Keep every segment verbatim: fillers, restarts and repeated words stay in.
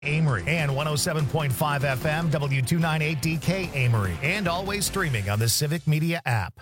Amory and one oh seven point five F M, W two ninety-eight D K Amory, and always streaming on the Civic Media app.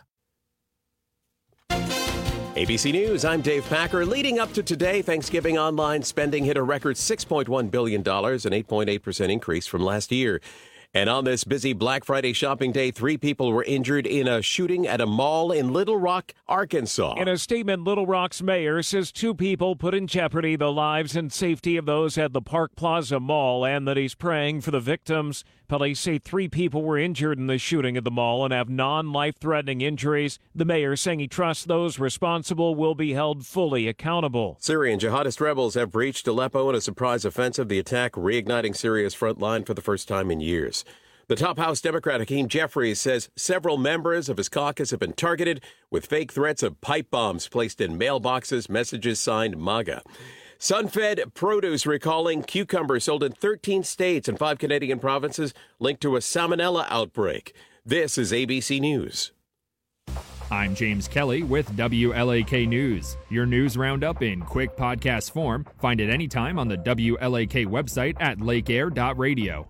A B C News, I'm Dave Packer. Leading up to today, Thanksgiving online spending hit a record six point one billion dollars, an eight point eight percent increase from last year. And on this busy Black Friday shopping day, three people were injured in a shooting at a mall in Little Rock, Arkansas. In a statement, Little Rock's mayor says two people put in jeopardy the lives and safety of those at the Park Plaza Mall and that he's praying for the victims. Police say three people were injured in the shooting at the mall and have non-life-threatening injuries. The mayor saying he trusts those responsible will be held fully accountable. Syrian jihadist rebels have breached Aleppo in a surprise offensive, the attack reigniting Syria's front line for the first time in years. The top House Democrat, Hakeem Jeffries, says several members of his caucus have been targeted with fake threats of pipe bombs placed in mailboxes, messages signed MAGA. Sunfed Produce recalling cucumbers sold in thirteen states and five Canadian provinces linked to a salmonella outbreak. This is A B C News. I'm James Kelly with W L A K News. Your news roundup in quick podcast form. Find it anytime on the W L A K website at lake air dot radio.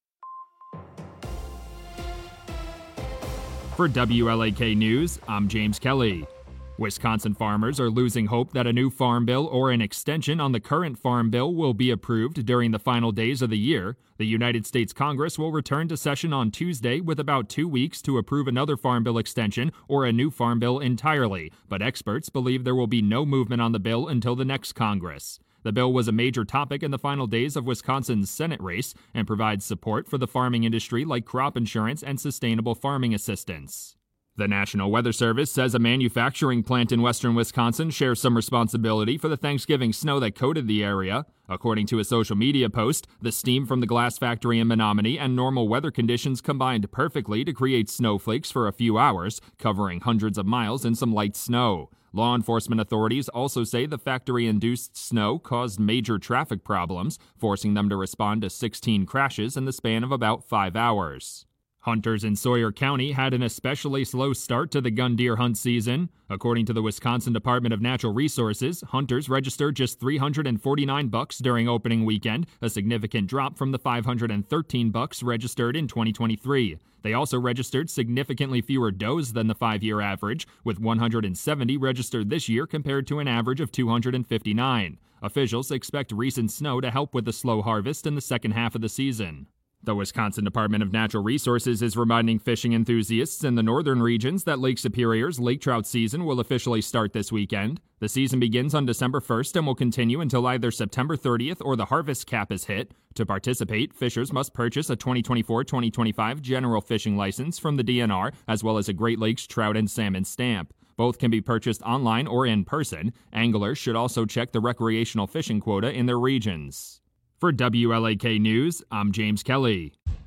For W L A K News, I'm James Kelly. Wisconsin farmers are losing hope that a new farm bill or an extension on the current farm bill will be approved during the final days of the year. The United States Congress will return to session on Tuesday with about two weeks to approve another farm bill extension or a new farm bill entirely, but experts believe there will be no movement on the bill until the next Congress. The bill was a major topic in the final days of Wisconsin's Senate race and provides support for the farming industry like crop insurance and sustainable farming assistance. The National Weather Service says a manufacturing plant in western Wisconsin shares some responsibility for the Thanksgiving snow that coated the area. According to a social media post, the steam from the glass factory in Menominee and normal weather conditions combined perfectly to create snowflakes for a few hours, covering hundreds of miles in some light snow. Law enforcement authorities also say the factory-induced snow caused major traffic problems, forcing them to respond to sixteen crashes in the span of about five hours. Hunters in Sawyer County had an especially slow start to the gun deer hunt season. According to the Wisconsin Department of Natural Resources, hunters registered just three hundred forty-nine bucks during opening weekend, a significant drop from the five hundred thirteen bucks registered in twenty twenty-three. They also registered significantly fewer does than the five-year average, with one hundred seventy registered this year compared to an average of two hundred fifty-nine. Officials expect recent snow to help with the slow harvest in the second half of the season. The Wisconsin Department of Natural Resources is reminding fishing enthusiasts in the northern regions that Lake Superior's lake trout season will officially start this weekend. The season begins on December first and will continue until either September thirtieth or the harvest cap is hit. To participate, fishers must purchase a twenty twenty-four twenty twenty-five general fishing license from the D N R, as well as a Great Lakes trout and salmon stamp. Both can be purchased online or in person. Anglers should also check the recreational fishing quota in their regions. For W L A K News, I'm James Kelly.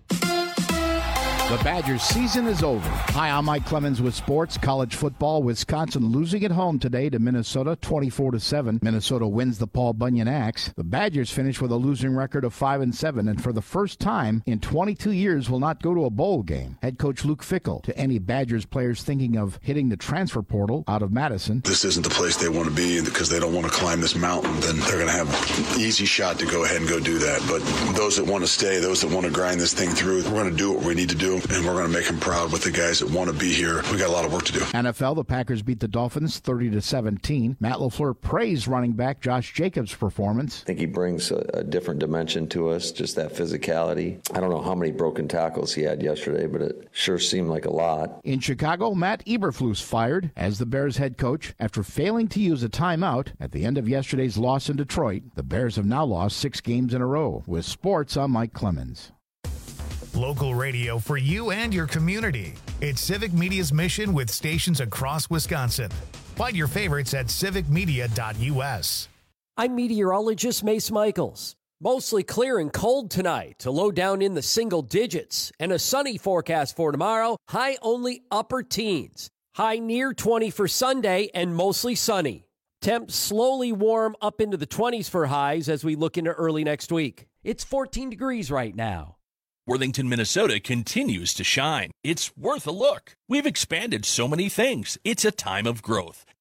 The Badgers season is over. Hi, I'm Mike Clemens with sports. College football, Wisconsin losing at home today to Minnesota twenty-four to seven. Minnesota wins the Paul Bunyan Axe. The Badgers finish with a losing record of five and seven, and for the first time in twenty-two years will not go to a bowl game. Head coach Luke Fickell to any Badgers players thinking of hitting the transfer portal out of Madison. This isn't the place they want to be because they don't want to climb this mountain. Then they're going to have an easy shot to go ahead and go do that. But those that want to stay, those that want to grind this thing through, we're going to do what we need to do. And we're going to make them proud with the guys that want to be here. We got a lot of work to do. N F L, the Packers beat the Dolphins thirty to seventeen. Matt LaFleur praised running back Josh Jacobs' performance. I think he brings a, a different dimension to us, just that physicality. I don't know how many broken tackles he had yesterday, but it sure seemed like a lot. In Chicago, Matt Eberflus fired as the Bears head coach after failing to use a timeout at the end of yesterday's loss in Detroit. The Bears have now lost six games in a row. With sports, I'm Mike Clemens. Local radio for you and your community. It's Civic Media's mission with stations across Wisconsin. Find your favorites at civic media dot u s. I'm meteorologist Mace Michaels. Mostly clear and cold tonight, a low down in the single digits, and a sunny forecast for tomorrow, high only upper teens. High near twenty for Sunday and mostly sunny. Temps slowly warm up into the twenties for highs as we look into early next week. It's fourteen degrees right now. Worthington, Minnesota continues to shine. It's worth a look. We've expanded so many things. It's a time of growth.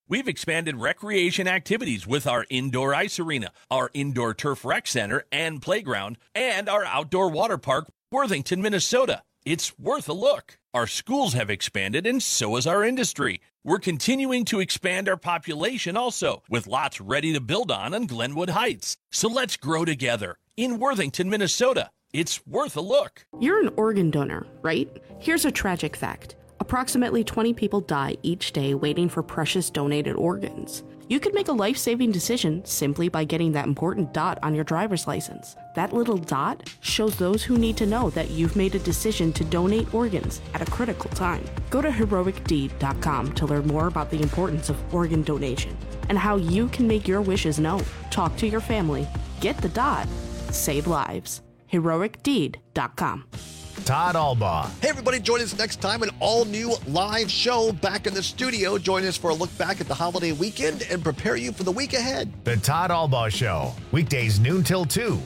We've expanded recreation activities with our indoor ice arena, our indoor turf rec center and playground, and our outdoor water park, Worthington, Minnesota. It's worth a look. Our schools have expanded, and so has our industry. We're continuing to expand our population also, with lots ready to build on in Glenwood Heights. So let's grow together in Worthington, Minnesota. It's worth a look. You're an organ donor, right? Here's a tragic fact. Approximately twenty people die each day waiting for precious donated organs. You could make a life-saving decision simply by getting that important dot on your driver's license. That little dot shows those who need to know that you've made a decision to donate organs at a critical time. Go to heroic deed dot com to learn more about the importance of organ donation and how you can make your wishes known. Talk to your family, get the dot, save lives. heroic deed dot com. Todd Albaugh. Hey, everybody, join us next time, an all-new live show back in the studio. Join us for a look back at the holiday weekend and prepare you for the week ahead. The Todd Albaugh Show, weekdays noon till two.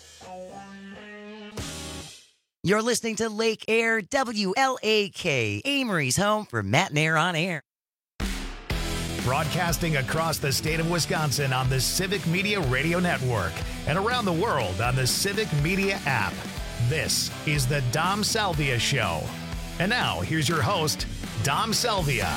You're listening to Lake Air W L A K, Amory's home for Matt and Air on Air. Broadcasting across the state of Wisconsin on the Civic Media Radio Network and around the world on the Civic Media app. This is the Dom Salvia Show. And now, here's your host, Dom Salvia.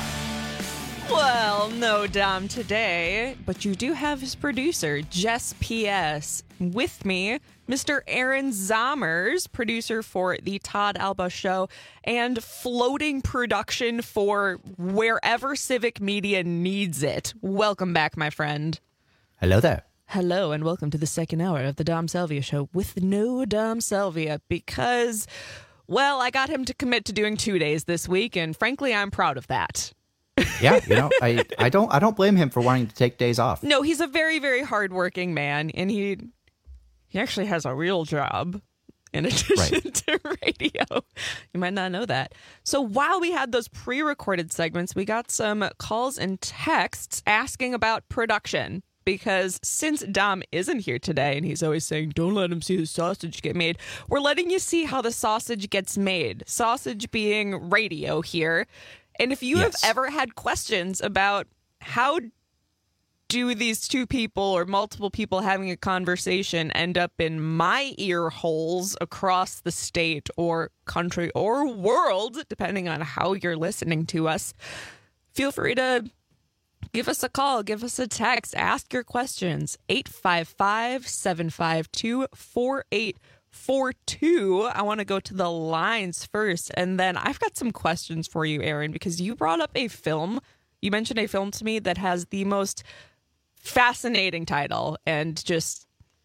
Well, no Dom today, but you do have his producer, Jess P S, with me, Mister Aaron Zommers, producer for the Todd Albaugh Show and floating production for wherever Civic Media needs it. Welcome back, my friend. Hello there. Hello, and welcome to the second hour of the Dom Salvia Show with no Dom Salvia because, well, I got him to commit to doing two days this week, and frankly, I'm proud of that. Yeah, you know, I, I don't I don't blame him for wanting to take days off. No, he's a very, very hardworking man, and he he actually has a real job in addition right. to radio. You might not know that. So while we had those pre-recorded segments, we got some calls and texts asking about production. Because since Dom isn't here today and he's always saying, don't let him see the sausage get made, we're letting you see how the sausage gets made. Sausage being radio here. And if you yes. have ever had questions about how do these two people or multiple people having a conversation end up in my ear holes across the state or country or world, depending on how you're listening to us, feel free to give us a call, give us a text, ask your questions. eight five five, seven five two, four eight four two. I want to go to the lines first, and then I've got some questions for you, Aaron, because you brought up a film. You mentioned a film to me that has the most fascinating title, and just,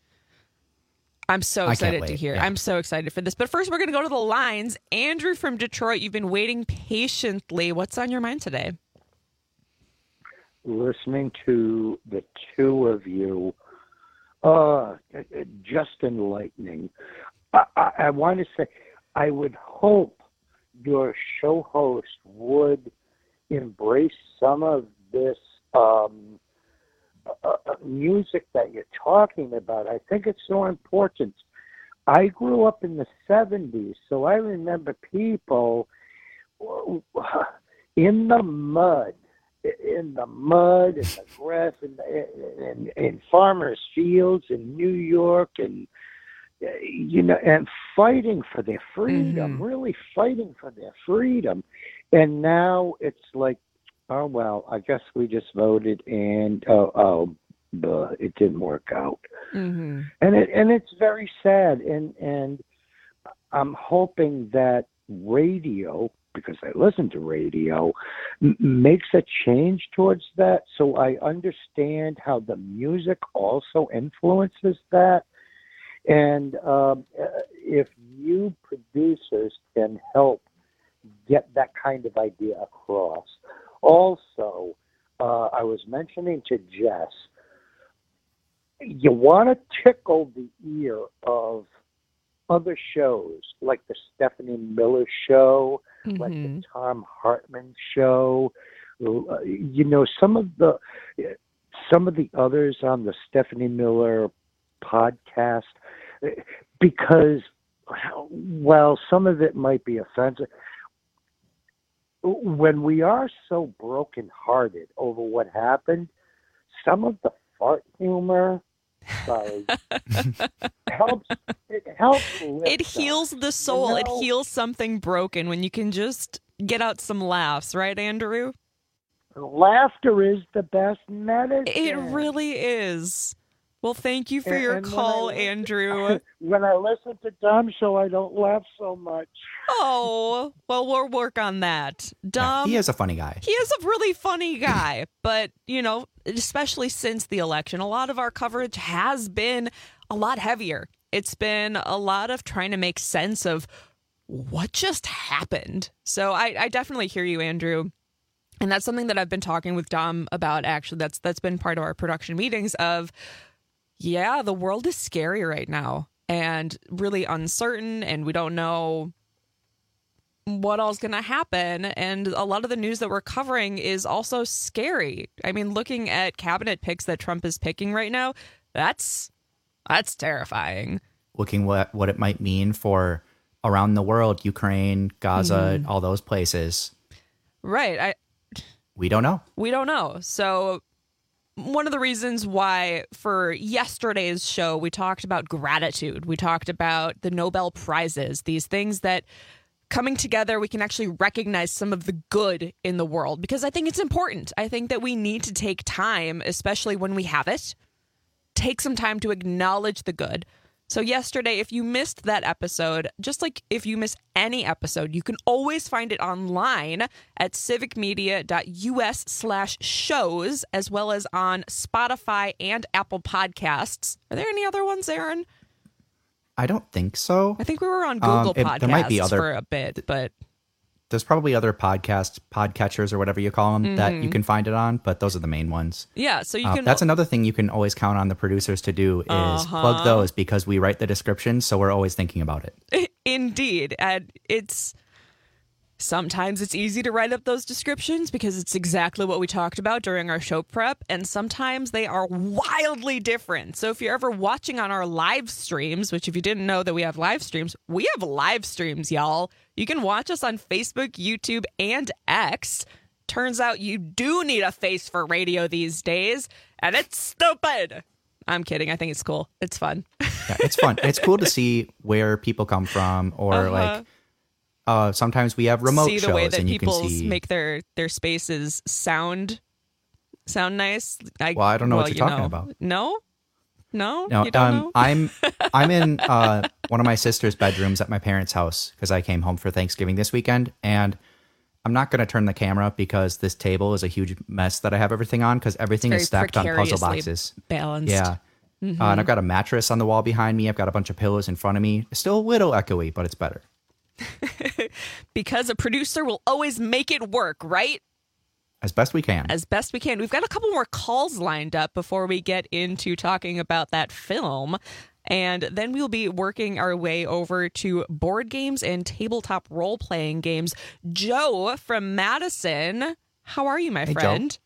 I'm so excited to hear. Yeah. I'm so excited for this. But first, we're going to go to the lines. Andrew from Detroit, you've been waiting patiently. What's on your mind today? Listening to the two of you, uh, just enlightening. I, I, I want to say, I would hope your show host would embrace some of this um, uh, music that you're talking about. I think it's so important. I grew up in the seventies, so I remember people in the mud, in the mud, in the grass, in, in, in farmers' fields in New York, and you know, and fighting for their freedom, mm-hmm. really fighting for their freedom. And now it's like, oh well, I guess we just voted, and oh, oh duh, it didn't work out. Mm-hmm. And it and it's very sad. And and I'm hoping that radio, because I listen to radio, m- makes a change towards that. So I understand how the music also influences that. And um, if you producers can help get that kind of idea across. Also, uh, I was mentioning to Jess, you want to tickle the ear of other shows, like the Stephanie Miller Show, mm-hmm. like the Tom Hartman Show. Uh, you know, some of the some of the others on the Stephanie Miller podcast, because, well, some of it might be offensive. when we are so brokenhearted over what happened, some of the fart humor, sorry, helps. It helps. Lift It heals us, the soul. you It know? heals something broken when you can just get out some laughs, right, Andrew? Laughter is the best medicine. It really is. Well, thank you for And- your and when call, I- Andrew. When I listen to Dom Show, I don't laugh so much. Oh, well, we'll work on that. Dom, he is a funny guy. he is a really funny guy, but, you know, especially since the election, a lot of our coverage has been a lot heavier. It's been a lot of trying to make sense of what just happened. So I, I definitely hear you, Andrew. And that's something that I've been talking with Dom about, actually. That's that's been part of our production meetings of, yeah, the world is scary right now and really uncertain, and we don't know what all's going to happen. And a lot of the news that we're covering is also scary. I mean, looking at cabinet picks that Trump is picking right now, that's that's terrifying. Looking what what it might mean for around the world, Ukraine, Gaza, Mhm. all those places. Right. I We don't know. We don't know. So one of the reasons why for yesterday's show, we talked about gratitude. We talked about the Nobel Prizes, these things that coming together, we can actually recognize some of the good in the world, because I think it's important. I think that we need to take time, especially when we have it, take some time to acknowledge the good. So yesterday, if you missed that episode, just like if you miss any episode, you can always find it online at civicmedia.us slash shows, as well as on Spotify and Apple Podcasts. Are there any other ones, Aaron? I don't think so. I think we were on Google Um, it- Podcasts there might be other- for a bit, but There's probably other podcast podcatchers or whatever you call them that you Mhm. can find it on, but those are the main ones. yeah, so you Uh, can... that's another thing you can always count on the producers to do is Uh-huh. plug those, because we write the descriptions, so we're always thinking about it. Indeed. And it's sometimes it's easy to write up those descriptions because it's exactly what we talked about during our show prep. And sometimes they are wildly different. So if you're ever watching on our live streams, which if you didn't know that we have live streams, we have live streams, y'all. You can watch us on Facebook, YouTube, and X. Turns out you do need a face for radio these days, and it's stupid. I'm kidding. I think it's cool. It's fun. Yeah, it's fun. It's cool to see where people come from, or Uh-huh. like uh, sometimes we have remote see the shows, way that and you can people see. make their their spaces sound sound nice. I, Well, I don't know what well, you're you talking know. about. No, no, No, you don't um, know. I'm I'm in uh, one of my sister's bedrooms at my parents' house because I came home for Thanksgiving this weekend, and I'm not going to turn the camera because this table is a huge mess that I have everything on, because everything Very is stacked on puzzle precariously boxes. balanced. Yeah. Mhm. Uh, and I've got a mattress on the wall behind me. I've got a bunch of pillows in front of me. It's still a little echoey, but it's better. Because a producer will always make it work, right? As best we can. As best we can. We've got a couple more calls lined up before we get into talking about that film. And then we'll be working our way over to board games and tabletop role-playing games. Joe from Madison, how are you, my Hey, Joe. friend?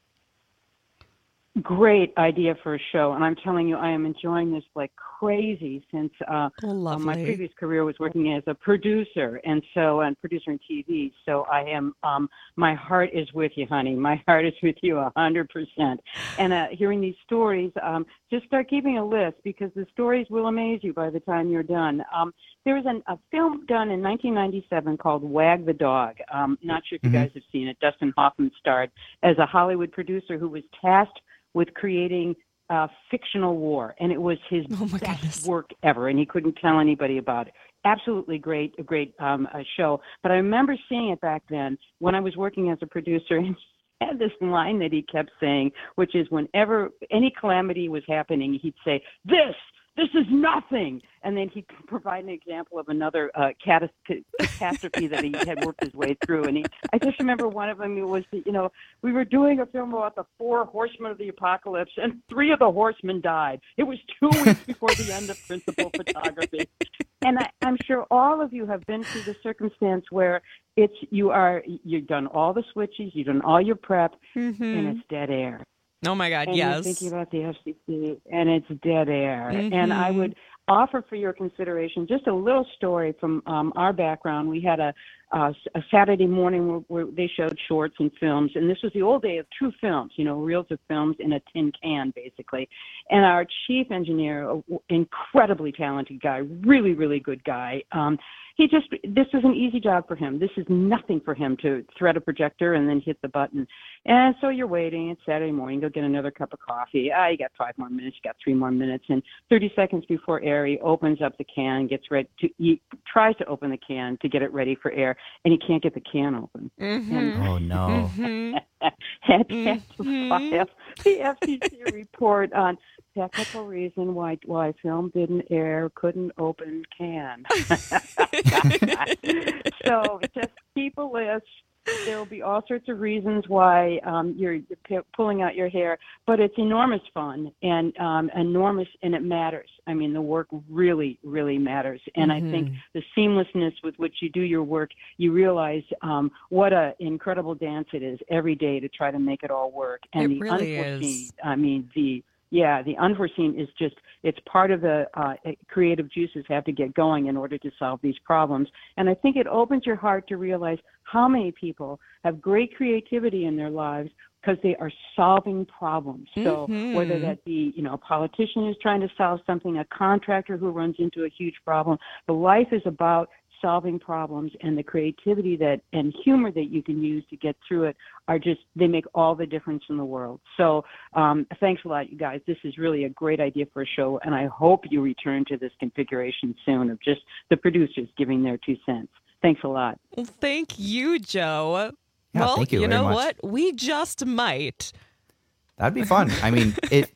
Great idea for a show, and I'm telling you, I am enjoying this like crazy since uh, Oh, uh, my lovely. previous career was working as a producer, and so and producer in T V. So I am, um, my heart is with you, honey. My heart is with you a hundred percent. And uh, hearing these stories, um, just start keeping a list because the stories will amaze you by the time you're done. Um, there was an, a film done in nineteen ninety-seven called Wag the Dog. Um, not sure if you Mhm. guys have seen it. Dustin Hoffman starred as a Hollywood producer who was tasked with creating uh, fictional war, and it was his best work ever, and he couldn't tell anybody about it. Absolutely great, a great um, uh show. But I remember seeing it back then when I was working as a producer, and he had this line that he kept saying, which is whenever any calamity was happening, he'd say, "This, this is nothing," and then he'd provide an example of another uh, catas- catastrophe that he had worked his way through. And he, I just remember one of them. It was, you know, we were doing a film about the four horsemen of the apocalypse, and three of the horsemen died. It was two weeks before the end of principal photography. And I, I'm sure all of you have been through the circumstance where it's you are you've done all the switches, you've done all your prep, Mhm. and it's dead air. Oh, my God, And yes. you're thinking about the F C C, and it's dead air. And I Mhm. would offer for your consideration just a little story from um, our background. We had a, uh, a Saturday morning where, where they showed shorts and films. And this was the old day of true films, you know, reels of films in a tin can, basically. And our chief engineer, a incredibly talented guy, really, really good guy, um, he just, this is an easy job for him. This is nothing for him to thread a projector and then hit the button. And so you're waiting. It's Saturday morning. Go get another cup of coffee. Ah, you got five more minutes. You got three more minutes. And thirty seconds before air, he opens up the can, gets ready to, he tries to open the can to get it ready for air, and he can't get the can open. Mm-hmm. And, oh, no. Mm-hmm. had, had to file the F C C report on technical reason why why film didn't air, couldn't open can. So just keep a list. There will be all sorts of reasons why um, you're, you're p- pulling out your hair, but it's enormous fun and um, enormous, and it matters. I mean, the work really, really matters. And mm-hmm. I think the seamlessness with which you do your work, you realize um, what an incredible dance it is every day to try to make it all work. And it the really unforeseen, is. I mean, the Yeah, the unforeseen is just, it's part of the uh, creative juices have to get going in order to solve these problems. And I think it opens your heart to realize how many people have great creativity in their lives because they are solving problems. So Mhm. whether that be, you know, a politician who's trying to solve something, a contractor who runs into a huge problem, the life is about solving problems, and the creativity that and humor that you can use to get through it are just, they make all the difference in the world. So um, thanks a lot, you guys. This is really a great idea for a show, and I hope you return to this configuration soon of just the producers giving their two cents. Thanks a lot. Well, thank you, Joe. Yeah, well, thank you you very know much. what? We just might. That'd be fun. I mean, it.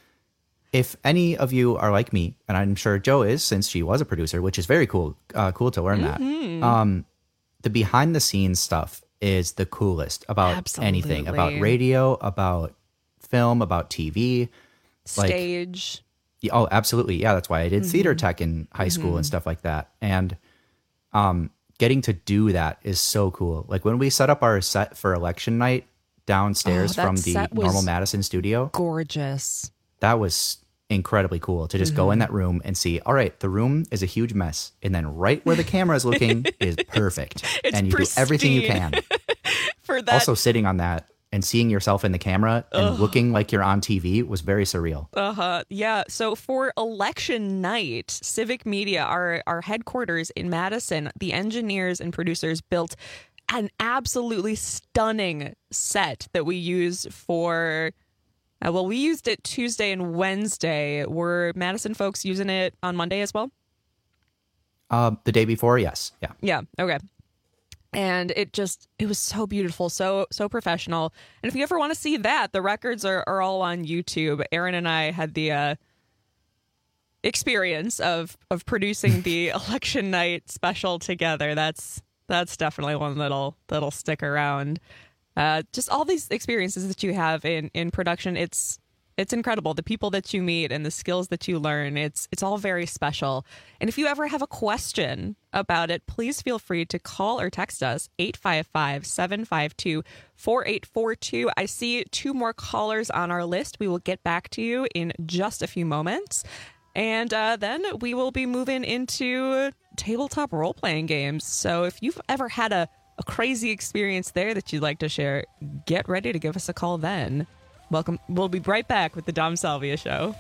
If any of you are like me, and I'm sure Joe is, since she was a producer, which is very cool, uh, cool to learn Mhm. that. Um, the behind the scenes stuff is the coolest about anything, about Absolutely. radio, about film, about T V, like- Stage. Yeah, oh, absolutely. Yeah, that's why I did theater Mhm. tech in high school Mhm. and stuff like that. And um, getting to do that is so cool. Like when we set up our set for election night downstairs Oh, that from the set was normal Madison studio, Gorgeous. that was incredibly cool to just go in that room and see, all right, the room is a huge mess. And then right where the camera is looking is perfect. It's and you do everything you can. For that. Also sitting on that and seeing yourself in the camera and Ugh. looking like you're on T V was very surreal. Uh-huh. Yeah. So for election night, Civic Media, our, our headquarters in Madison, the engineers and producers built an absolutely stunning set that we use for, uh, well, we used it Tuesday and Wednesday. Were Madison folks using it on Monday as well? Uh, the day before, yes. Yeah. Yeah. Okay. And it just, it was so beautiful, so, so professional. And if you ever want to see that, the records are, are all on YouTube. Aaron and I had the uh, experience of, of producing the election night special together. That's, that's definitely one that'll, that'll stick around. Uh, just all these experiences that you have in, in production. It's, It's incredible. The people that you meet and the skills that you learn, it's it's all very special. And if you ever have a question about it, please feel free to call or text us, eight five five, seven five two, four eight four two. I see two more callers on our list. We will get back to you in just a few moments. And uh, then we will be moving into tabletop role-playing games. So if you've ever had a, a crazy experience there that you'd like to share, get ready to give us a call then. Welcome. We'll be right back with the Dom Salvia Show.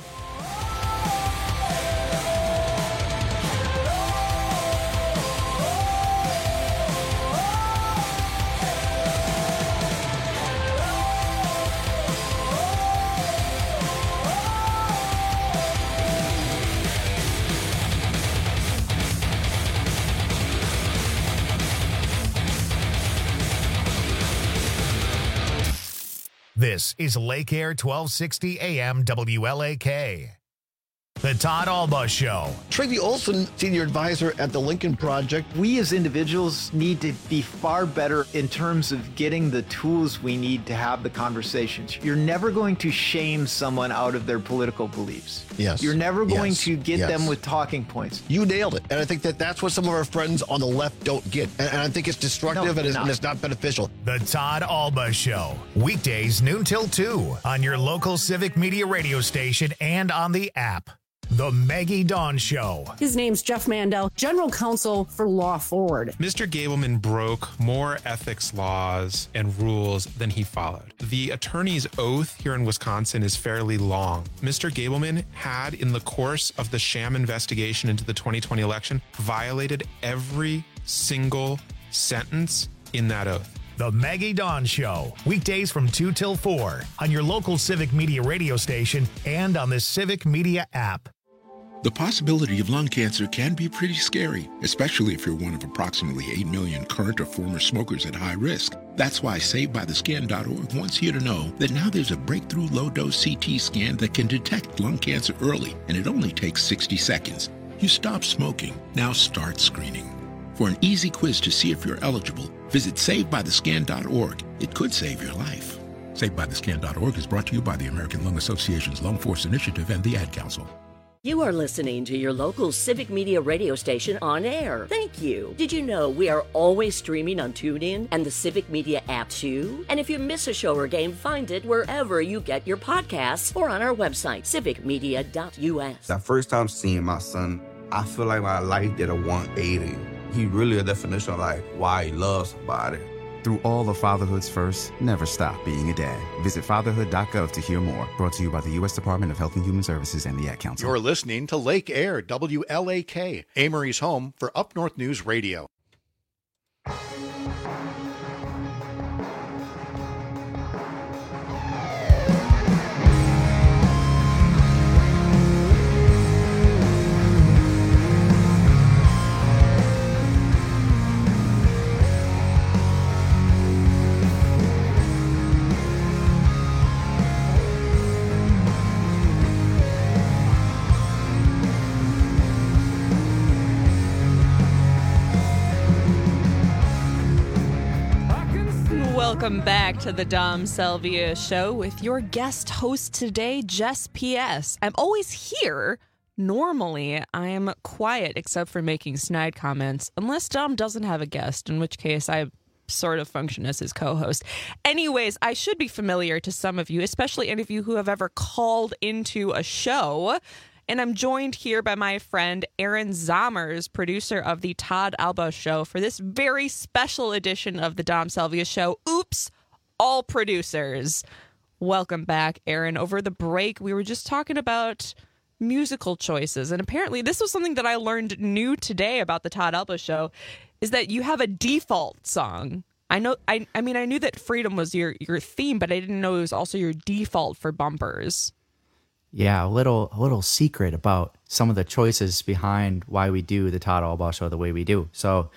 This is Lake Air twelve sixty A M W L A K. The Todd Alba Show. Tracy Olson, Senior Advisor at the Lincoln Project. We as individuals need to be far better in terms of getting the tools we need to have the conversations. You're never going to shame someone out of their political beliefs. Yes. You're never going Yes. to get Yes. them with talking points. You nailed it. And I think that that's what some of our friends on the left don't get. And, and I think it's destructive No, and, it's, not. and it's not beneficial. The Todd Alba Show. Weekdays noon till two on your local Civic Media radio station and on the app. The Maggie Dawn Show. His name's Jeff Mandel, General Counsel for Law Forward. Mister Gableman broke more ethics laws and rules than he followed. The attorney's oath here in Wisconsin is fairly long. Mister Gableman had, in the course of the sham investigation into the twenty twenty election, violated every single sentence in that oath. The Maggie Dawn Show, weekdays from two till four on your local Civic Media radio station and on the Civic Media app. The possibility of lung cancer can be pretty scary, especially if you're one of approximately eight million current or former smokers at high risk. That's why Saved By The Scan dot org wants you to know that now there's a breakthrough low-dose C T scan that can detect lung cancer early, and it only takes sixty seconds. You stop smoking, now start screening. For an easy quiz to see if you're eligible, visit Saved By The Scan dot org. It could save your life. Saved By The Scan dot org is brought to you by the American Lung Association's Lung Force Initiative and the Ad Council. You are listening to your local Civic Media radio station on air. Thank you. Did you know we are always streaming on TuneIn and the Civic Media app too? And if you miss a show or game, find it wherever you get your podcasts or on our website, civic media dot u s. That first time seeing my son, I feel like my life did a one eighty. He really a definition of like why he loves somebody. Through all of fatherhood's first, never stop being a dad. Visit fatherhood dot gov to hear more. Brought to you by the U S Department of Health and Human Services and the Ad Council. You're listening to Lake Air, W L A K, Amory's home for Up North News Radio. Welcome back to the Dom Salvia Show with your guest host today, Jess P S. I'm always here. Normally, I am quiet except for making snide comments, unless Dom doesn't have a guest, in which case I sort of function as his co-host. Anyways, I should be familiar to some of you, especially any of you who have ever called into a show. And I'm joined here by my friend Aaron Zommers, producer of the Todd Alba Show, for this very special edition of the Dom Salvia Show. Oops, all producers. Welcome back, Aaron. Over the break, we were just talking about musical choices. And apparently this was something that I learned new today about the Todd Alba Show, is that you have a default song. I know. I, I mean, I knew that Freedom was your, your theme, but I didn't know it was also your default for bumpers. Yeah, a little a little secret about some of the choices behind why we do the Todd Alba Show the way we do. So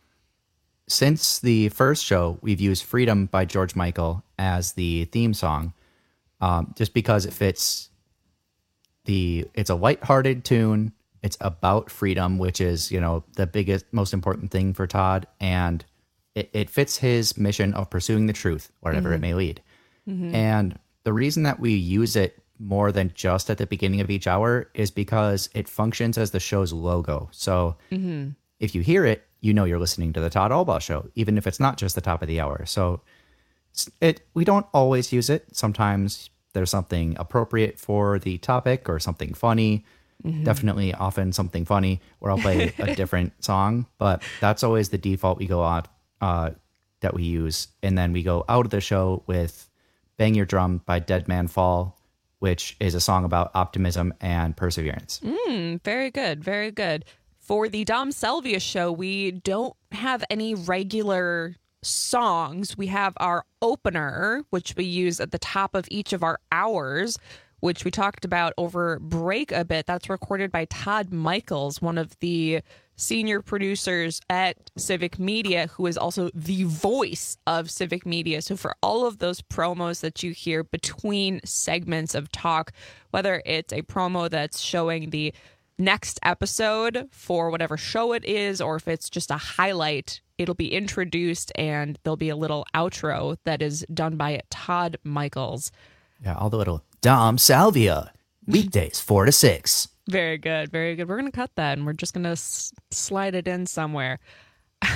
since the first show, we've used Freedom by George Michael as the theme song, um, just because it fits the, it's a lighthearted tune. It's about freedom, which is, you know, the biggest, most important thing for Todd. And it, it fits his mission of pursuing the truth, wherever mm-hmm. it may lead. Mm-hmm. And the reason that we use it more than just at the beginning of each hour is because it functions as the show's logo. So mm-hmm. if you hear it, you know you're listening to the Todd Alba Show, even if it's not just the top of the hour. So it we don't always use it. Sometimes there's something appropriate for the topic or something funny. Mm-hmm. Definitely often something funny where I'll play a different song, but that's always the default we go on, uh, that we use. And then we go out of the show with Bang Your Drum by Dead Man Fall, which is a song about optimism and perseverance. Mm, very good, very good. For the Dom Salvia Show, we don't have any regular songs. We have our opener, which we use at the top of each of our hours, which we talked about over break a bit. That's recorded by Todd Michaels, one of the senior producers at Civic Media, who is also the voice of Civic Media. So for all of those promos that you hear between segments of talk, whether it's a promo that's showing the next episode for whatever show it is, or if it's just a highlight, it'll be introduced and there'll be a little outro that is done by Todd Michaels. Yeah, all the little Dom Salvia, weekdays four to six. Very good, very good. We're going to cut that and we're just going to s- slide it in somewhere.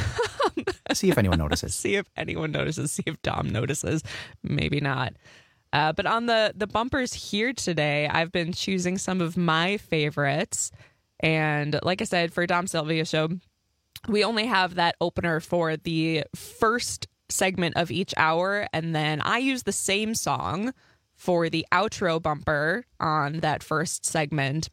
See if anyone notices. See if anyone notices. See if Dom notices. Maybe not. Uh, but on the, the bumpers here today, I've been choosing some of my favorites. And like I said, for Dom Sylvia Show, we only have that opener for the first segment of each hour. And then I use the same song for the outro bumper on that first segment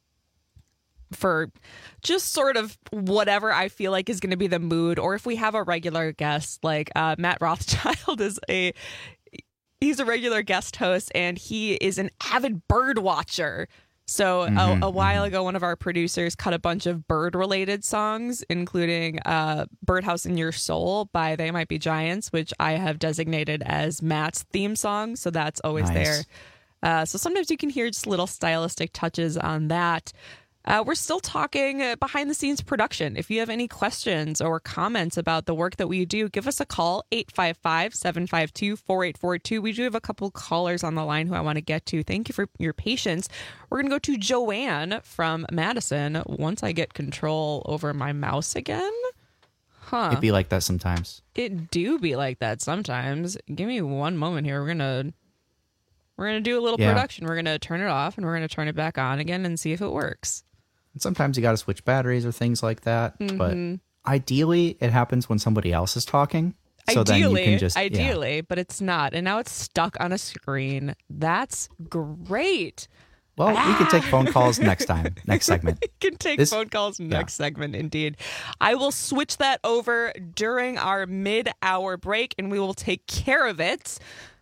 for just sort of whatever I feel like is going to be the mood. Or if we have a regular guest, like uh, Matt Rothschild is a... He's a regular guest host, and he is an avid bird watcher. So mm-hmm, a, a while ago, one of our producers cut a bunch of bird-related songs, including uh, Birdhouse in Your Soul by They Might Be Giants, which I have designated as Matt's theme song. So that's always nice. There. Uh, so sometimes you can hear just little stylistic touches on that. Uh, we're still talking behind-the-scenes production. If you have any questions or comments about the work that we do, give us a call, eight five five, seven five two, four eight four two. We do have a couple callers on the line who I want to get to. Thank you for your patience. We're going to go to Joanne from Madison once I get control over my mouse again. Huh. It'd be like that sometimes. It do be like that sometimes. Give me one moment here. We're going to... We're going to do a little yeah. production. We're going to turn it off, and we're going to turn it back on again and see if it works. Sometimes you got to switch batteries or things like that. Mm-hmm. But ideally, it happens when somebody else is talking. So ideally, then you can just, ideally, yeah. but it's not. And now it's stuck on a screen. That's great. Well, ah! we can take phone calls next time, next segment. We can take this, phone calls next yeah. segment, indeed. I will switch that over during our mid-hour break, and we will take care of it.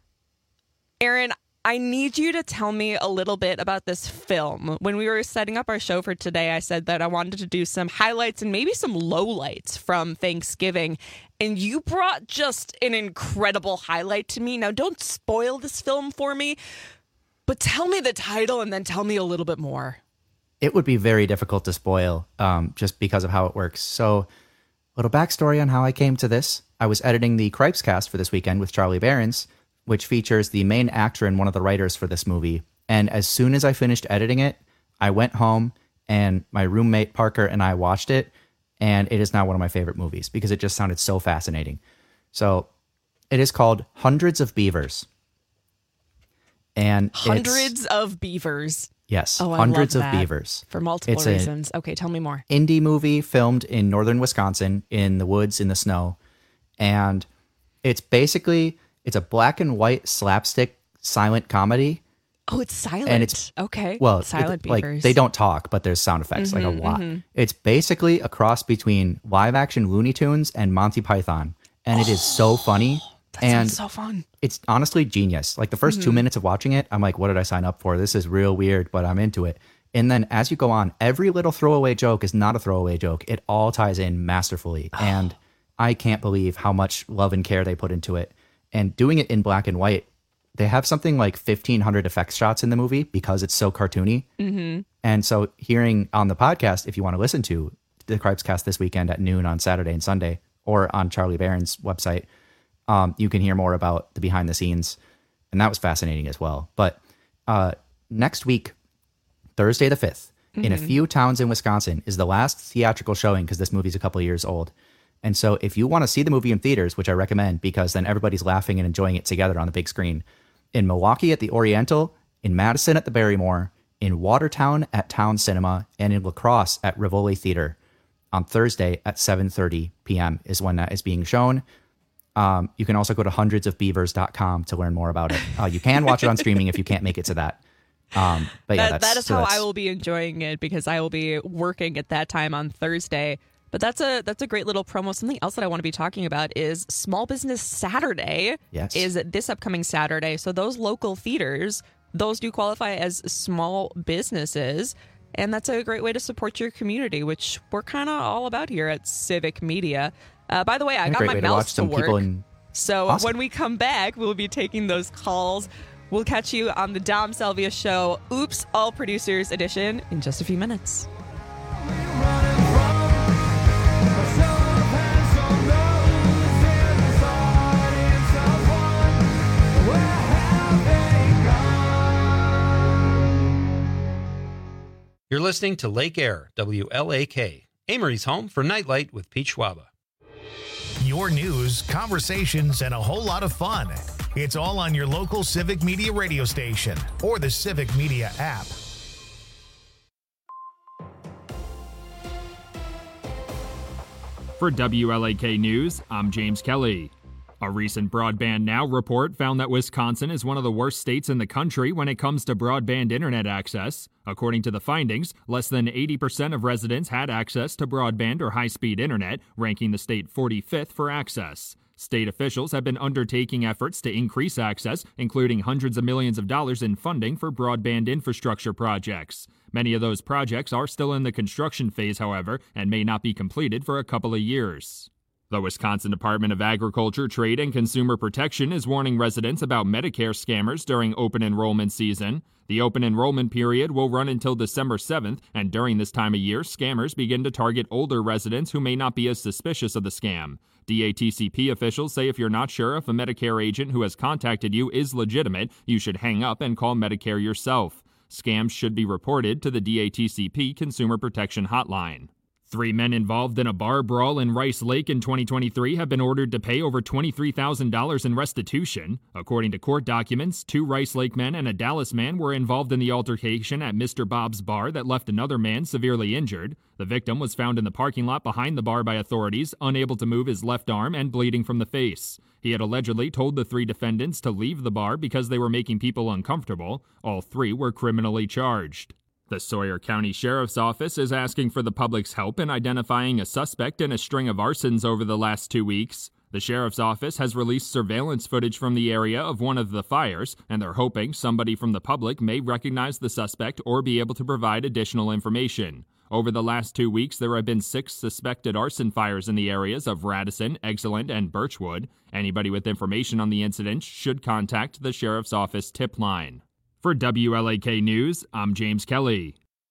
Aaron, I need you to tell me a little bit about this film. When we were setting up our show for today, I said that I wanted to do some highlights and maybe some lowlights from Thanksgiving. And you brought just an incredible highlight to me. Now, don't spoil this film for me, but tell me the title and then tell me a little bit more. It would be very difficult to spoil um, just because of how it works. So, a little backstory on how I came to this. I was editing the Cripes cast for this weekend with Charlie Behrens, which features the main actor and one of the writers for this movie. And as soon as I finished editing it, I went home and my roommate Parker and I watched it, and it is now one of my favorite movies because it just sounded so fascinating. So it is called Hundreds of Beavers. And Hundreds of Beavers. Yes, oh, Hundreds I of love that. Beavers. For multiple it's reasons. Okay, tell me more. Indie movie filmed in northern Wisconsin in the woods in the snow. And it's basically... It's a black and white slapstick silent comedy. Oh, it's silent. And it's okay. Well, silent it, like beavers. they don't talk, but there's sound effects mm-hmm, like a lot. Mm-hmm. It's basically a cross between live action Looney Tunes and Monty Python, and oh, it is so funny. That and sounds so fun. It's honestly genius. Like the first mm-hmm. two minutes of watching it, I'm like, what did I sign up for? This is real weird, but I'm into it. And then as you go on, every little throwaway joke is not a throwaway joke. It all ties in masterfully, oh. and I can't believe how much love and care they put into it. And doing it in black and white, they have something like fifteen hundred effects shots in the movie because it's so cartoony. Mm-hmm. And so hearing on the podcast, if you want to listen to the Cripes cast this weekend at noon on Saturday and Sunday, or on Charlie Behrens' website, um, you can hear more about the behind the scenes. And that was fascinating as well. But uh, next week, Thursday the fifth, mm-hmm. in a few towns in Wisconsin, is the last theatrical showing because this movie's a couple of years old. And so if you want to see the movie in theaters, which I recommend because then everybody's laughing and enjoying it together on the big screen, in Milwaukee at the Oriental, in Madison at the Barrymore, in Watertown at Town Cinema, and in La Crosse at Rivoli Theater on Thursday at seven thirty p.m. is when that is being shown. Um, you can also go to hundreds of beavers dot com to learn more about it. Uh, you can watch it on streaming if you can't make it to that. Um, but yeah, that, that's, that is so how that's, I will be enjoying it because I will be working at that time on Thursday. But that's a that's a great little promo. Something else that I want to be talking about is Small Business Saturday. Yes. Is this upcoming Saturday. So those local theaters, those do qualify as small businesses. And that's a great way to support your community, which we're kind of all about here at Civic Media. Uh, by the way, I and got my mouse to, to work. In... So awesome. When we come back, we'll be taking those calls. We'll catch you on the Dom Salvia Show, Oops, All Producers Edition, in just a few minutes. You're listening to Lake Air, W L A K, Amory's home for Nightlight with Pete Schwaba. Your news, conversations, and a whole lot of fun. It's all on your local Civic Media radio station or the Civic Media app. For W L A K News, I'm James Kelly. A recent Broadband Now report found that Wisconsin is one of the worst states in the country when it comes to broadband internet access. According to the findings, less than eighty percent of residents had access to broadband or high-speed internet, ranking the state forty-fifth for access. State officials have been undertaking efforts to increase access, including hundreds of millions of dollars in funding for broadband infrastructure projects. Many of those projects are still in the construction phase, however, and may not be completed for a couple of years. The Wisconsin Department of Agriculture, Trade, and Consumer Protection is warning residents about Medicare scammers during open enrollment season. The open enrollment period will run until December seventh, and during this time of year, scammers begin to target older residents who may not be as suspicious of the scam. D A T C P officials say if you're not sure if a Medicare agent who has contacted you is legitimate, you should hang up and call Medicare yourself. Scams should be reported to the D A T C P Consumer Protection Hotline. Three men involved in a bar brawl in Rice Lake in twenty twenty-three have been ordered to pay over twenty-three thousand dollars in restitution. According to court documents, two Rice Lake men and a Dallas man were involved in the altercation at Mister Bob's bar that left another man severely injured. The victim was found in the parking lot behind the bar by authorities, unable to move his left arm and bleeding from the face. He had allegedly told the three defendants to leave the bar because they were making people uncomfortable. All three were criminally charged. The Sawyer County Sheriff's Office is asking for the public's help in identifying a suspect in a string of arsons over the last two weeks. The Sheriff's Office has released surveillance footage from the area of one of the fires, and they're hoping somebody from the public may recognize the suspect or be able to provide additional information. Over the last two weeks, there have been six suspected arson fires in the areas of Radisson, Excellent, and Birchwood. Anybody with information on the incident should contact the Sheriff's Office tip line. For W L A K News, I'm James Kelly.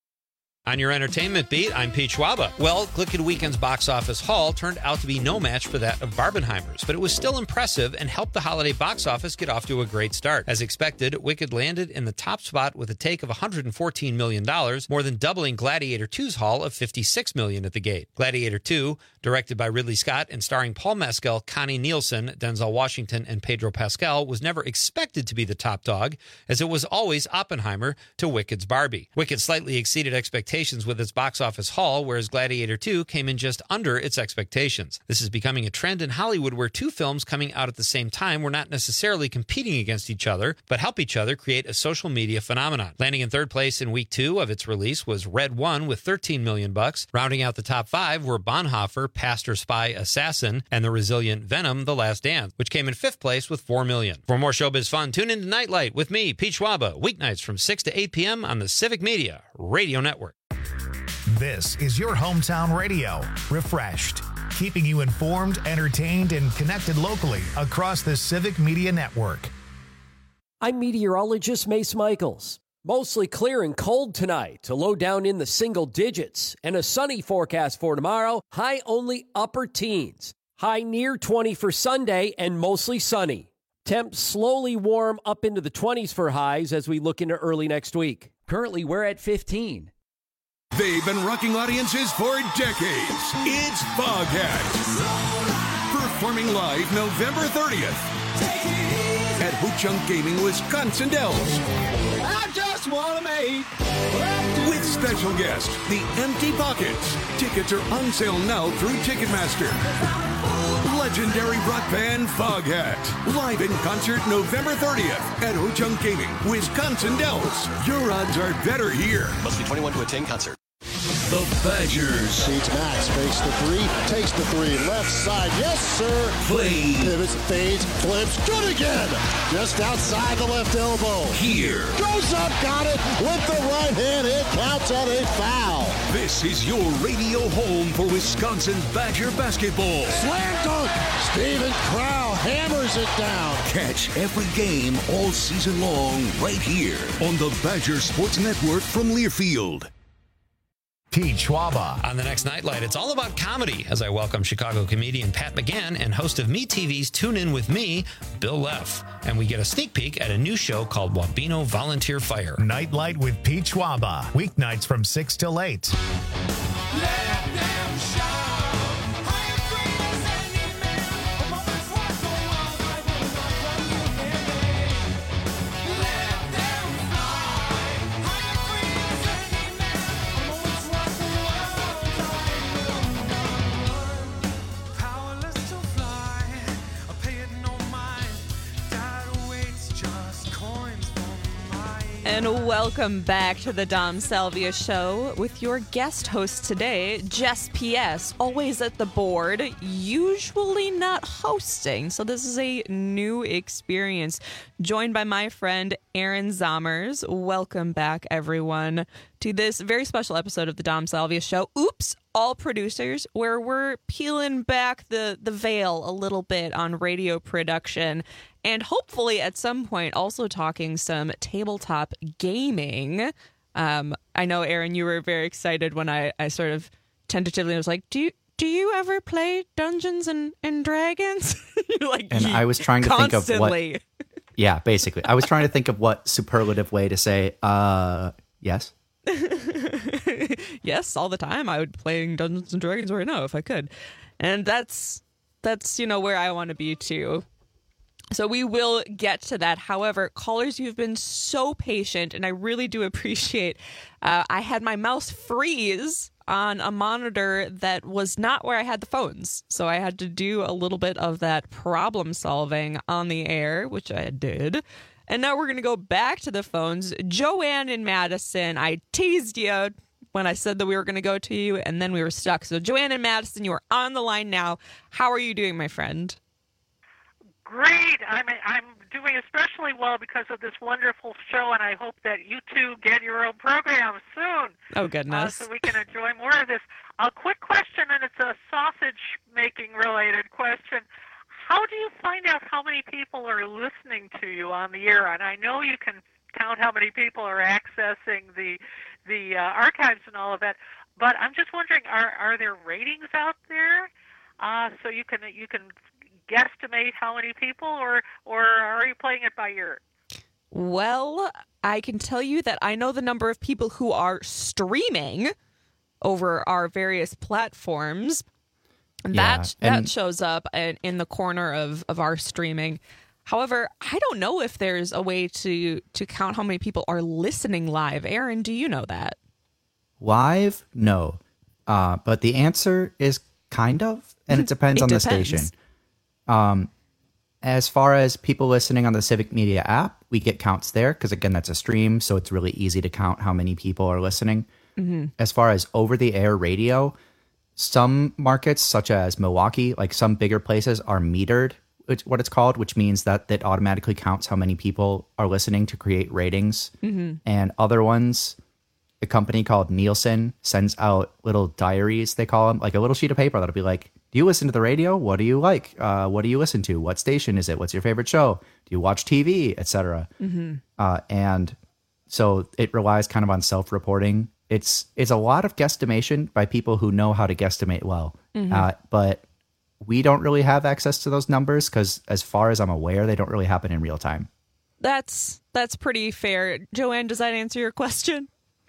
On your entertainment beat, I'm Pete Schwaba. Well, Glicked Weekend's box office haul turned out to be no match for that of Barbenheimer's, but it was still impressive and helped the holiday box office get off to a great start. As expected, Wicked landed in the top spot with a take of one hundred fourteen million dollars, more than doubling Gladiator two's haul of fifty-six million dollars at the gate. Gladiator two, directed by Ridley Scott and starring Paul Mescal, Connie Nielsen, Denzel Washington, and Pedro Pascal, was never expected to be the top dog, as it was always Oppenheimer to Wicked's Barbie. Wicked slightly exceeded expectations with its box office haul, whereas Gladiator two came in just under its expectations. This is becoming a trend in Hollywood where two films coming out at the same time were not necessarily competing against each other, but help each other create a social media phenomenon. Landing in third place in week two of its release was Red One with thirteen million bucks. Rounding out the top five were Bonhoeffer, Pastor, Spy, Assassin, and the resilient Venom, The Last Dance, which came in fifth place with four million. For more showbiz fun, tune in to Nightlight with me, Pete Schwaba, weeknights from six to eight p.m. on the Civic Media Radio Network. This is your hometown radio, refreshed, keeping you informed, entertained, and connected locally across the Civic Media Network. I'm meteorologist Mace Michaels. Mostly clear and cold tonight, a low down in the single digits, and a sunny forecast for tomorrow, high only upper teens. High near twenty for Sunday and mostly sunny. Temps slowly warm up into the twenties for highs as we look into early next week. Currently, we're at fifteen. They've been rocking audiences for decades. It's Foghat. Performing live November thirtieth at Ho-Chunk Gaming, Wisconsin Dells. I just want to make with special guest, The Empty Pockets. Tickets are on sale now through Ticketmaster. Legendary rock band Foghat. Live in concert November thirtieth at Ho-Chunk Gaming, Wisconsin Dells. Your odds are better here. Must be twenty-one to attend concert. The Badgers. Seats Max, fakes the three, takes the three, left side, yes sir. Play. Pivots, fades, flips, good again. Just outside the left elbow. Here. Goes up, got it, with the right hand, it counts at a foul. This is your radio home for Wisconsin's Badger basketball. Slam dunk, Steven Crow hammers it down. Catch every game all season long right here on the Badger Sports Network from Learfield. Pete Schwaba. On the next Nightlight, it's all about comedy as I welcome Chicago comedian Pat McGann and host of MeTV's Tune In With Me, Bill Leff. And we get a sneak peek at a new show called Wabeno Volunteer Fire. Nightlight with Pete Schwaba. Weeknights from six till eight. Let them shout. And welcome back to the Dom Salvia Show with your guest host today, Jess P S, always at the board, usually not hosting. So this is a new experience. Joined by my friend Aaron Zommers. Welcome back, everyone, to this very special episode of the Dom Salvia Show. Oops, all producers, where we're peeling back the, the veil a little bit on radio production. And hopefully at some point also talking some tabletop gaming. Um, I know, Aaron, you were very excited when I, I sort of tentatively was like, do you, do you ever play Dungeons and, and Dragons? You're like, and I was trying to constantly. think of what... Yeah, basically. I was trying to think of what superlative way to say, uh, yes. Yes, all the time. I would be playing Dungeons and Dragons right now if I could. And that's, that's you know, where I want to be too. So we will get to that. However, callers, you've been so patient, and I really do appreciate. Uh, I had my mouse freeze on a monitor that was not where I had the phones. So I had to do a little bit of that problem solving on the air, which I did. And now we're going to go back to the phones. Joanne in Madison, I teased you when I said that we were going to go to you, and then we were stuck. So Joanne in Madison, you are on the line now. How are you doing, my friend? Great. I'm I'm doing especially well because of this wonderful show, and I hope that you two get your own program soon. Oh, goodness. Uh, so we can enjoy more of this. A quick question, and it's a sausage-making related question. How do you find out how many people are listening to you on the air? And I know you can count how many people are accessing the the uh, archives and all of that, but I'm just wondering, are are there ratings out there uh, so you can you can guesstimate how many people, or or are you playing it by ear? Well, I can tell you that I know the number of people who are streaming over our various platforms. Yeah, That and- that shows up in, in the corner of, of our streaming. However, I don't know if there's a way to to count how many people are listening live. Aaron, do you know that? Live? No. Uh, but the answer is kind of, and it depends It on depends. the station. Um, as far as people listening on the Civic Media app, we get counts there because, again, that's a stream, so it's really easy to count how many people are listening. Mm-hmm. As far as over-the-air radio, some markets, such as Milwaukee, like some bigger places, are metered, which what it's called, which means that it automatically counts how many people are listening to create ratings. Mm-hmm. And other ones, a company called Nielsen sends out little diaries, they call them, like a little sheet of paper that'll be like, do you listen to the radio? What do you like? Uh, what do you listen to? What station is it? What's your favorite show? Do you watch T V, et cetera? Mm-hmm. Uh, and so it relies kind of on self-reporting. It's it's a lot of guesstimation by people who know how to guesstimate well. Mhm. Uh, but we don't really have access to those numbers because, as far as I'm aware, they don't really happen in real time. That's that's pretty fair. Joanne, does that answer your question?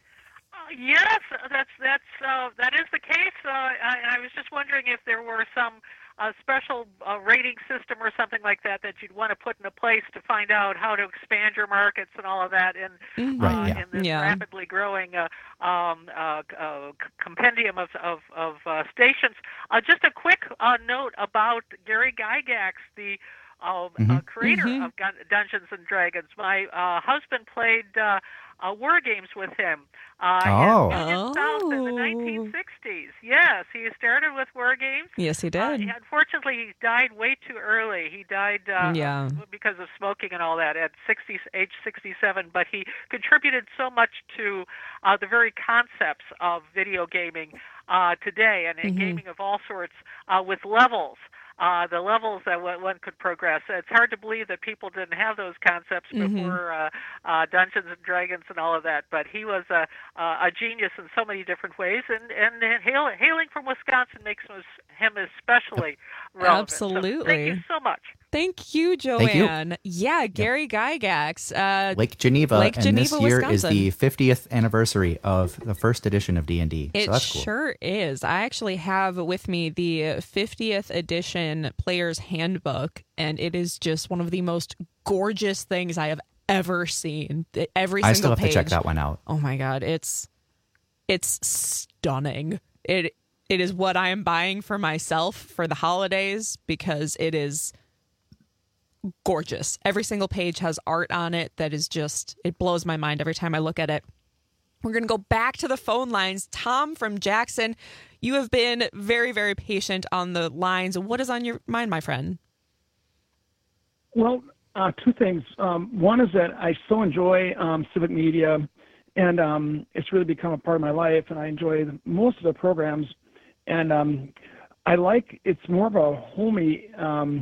Uh, yes, that's that's uh, that is the case. Uh, I, I was just wondering if there were some uh, special uh, rating system or something like that that you'd want to put into place to find out how to expand your markets and all of that in Mhm. uh, Right, yeah. in this Yeah. rapidly growing uh, um, uh, uh, c- compendium of of, of uh, stations. Uh, just a quick uh, note about Gary Gygax, the uh, uh, Mhm. creator Mhm. of Gun- Dungeons and Dragons. My uh, husband played uh, uh, war games with him. Uh, Oh. in Union South in the Oh. nineteen sixties. Yes, he started with war games. Yes, he Uh, did. he- unfortunately, he died way too early. He died uh, Yeah. because of smoking and all that at sixty, age sixty-seven. But he contributed so much to uh, the very concepts of video gaming uh, today, and, and Mhm. gaming of all sorts uh, with levels. Uh, the levels that one one could progress. It's hard to believe that people didn't have those concepts Mhm. before uh, uh, Dungeons and Dragons and all of that. But he was a, uh, a genius in so many different ways, and and, and hail, hailing from Wisconsin makes him, him especially relevant. So Absolutely. thank you so much. Thank you, Thank you. Joanne. Yeah, Gary Gygax. Uh, Lake Geneva, Lake and Geneva, this year Wisconsin. is the fiftieth anniversary of the first edition of D and D. It So that's cool. sure is. I actually have with me the fiftieth edition Player's Handbook, and it is just one of the most gorgeous things I have ever seen. Every single I still have page. to check that one out. Oh my god, it's it's stunning. It it is what I am buying for myself for the holidays because it is gorgeous. Every single page has art on it that is just, it blows my mind every time I look at it. We're going to go back to the phone lines. Tom from Jackson, you have been very, very patient on the lines. What is on your mind, my friend? Well, uh, two things. Um, one is that I so enjoy um, civic media, and um, it's really become a part of my life, and I enjoy most of the programs. And um, I like, it's more of a homey, um,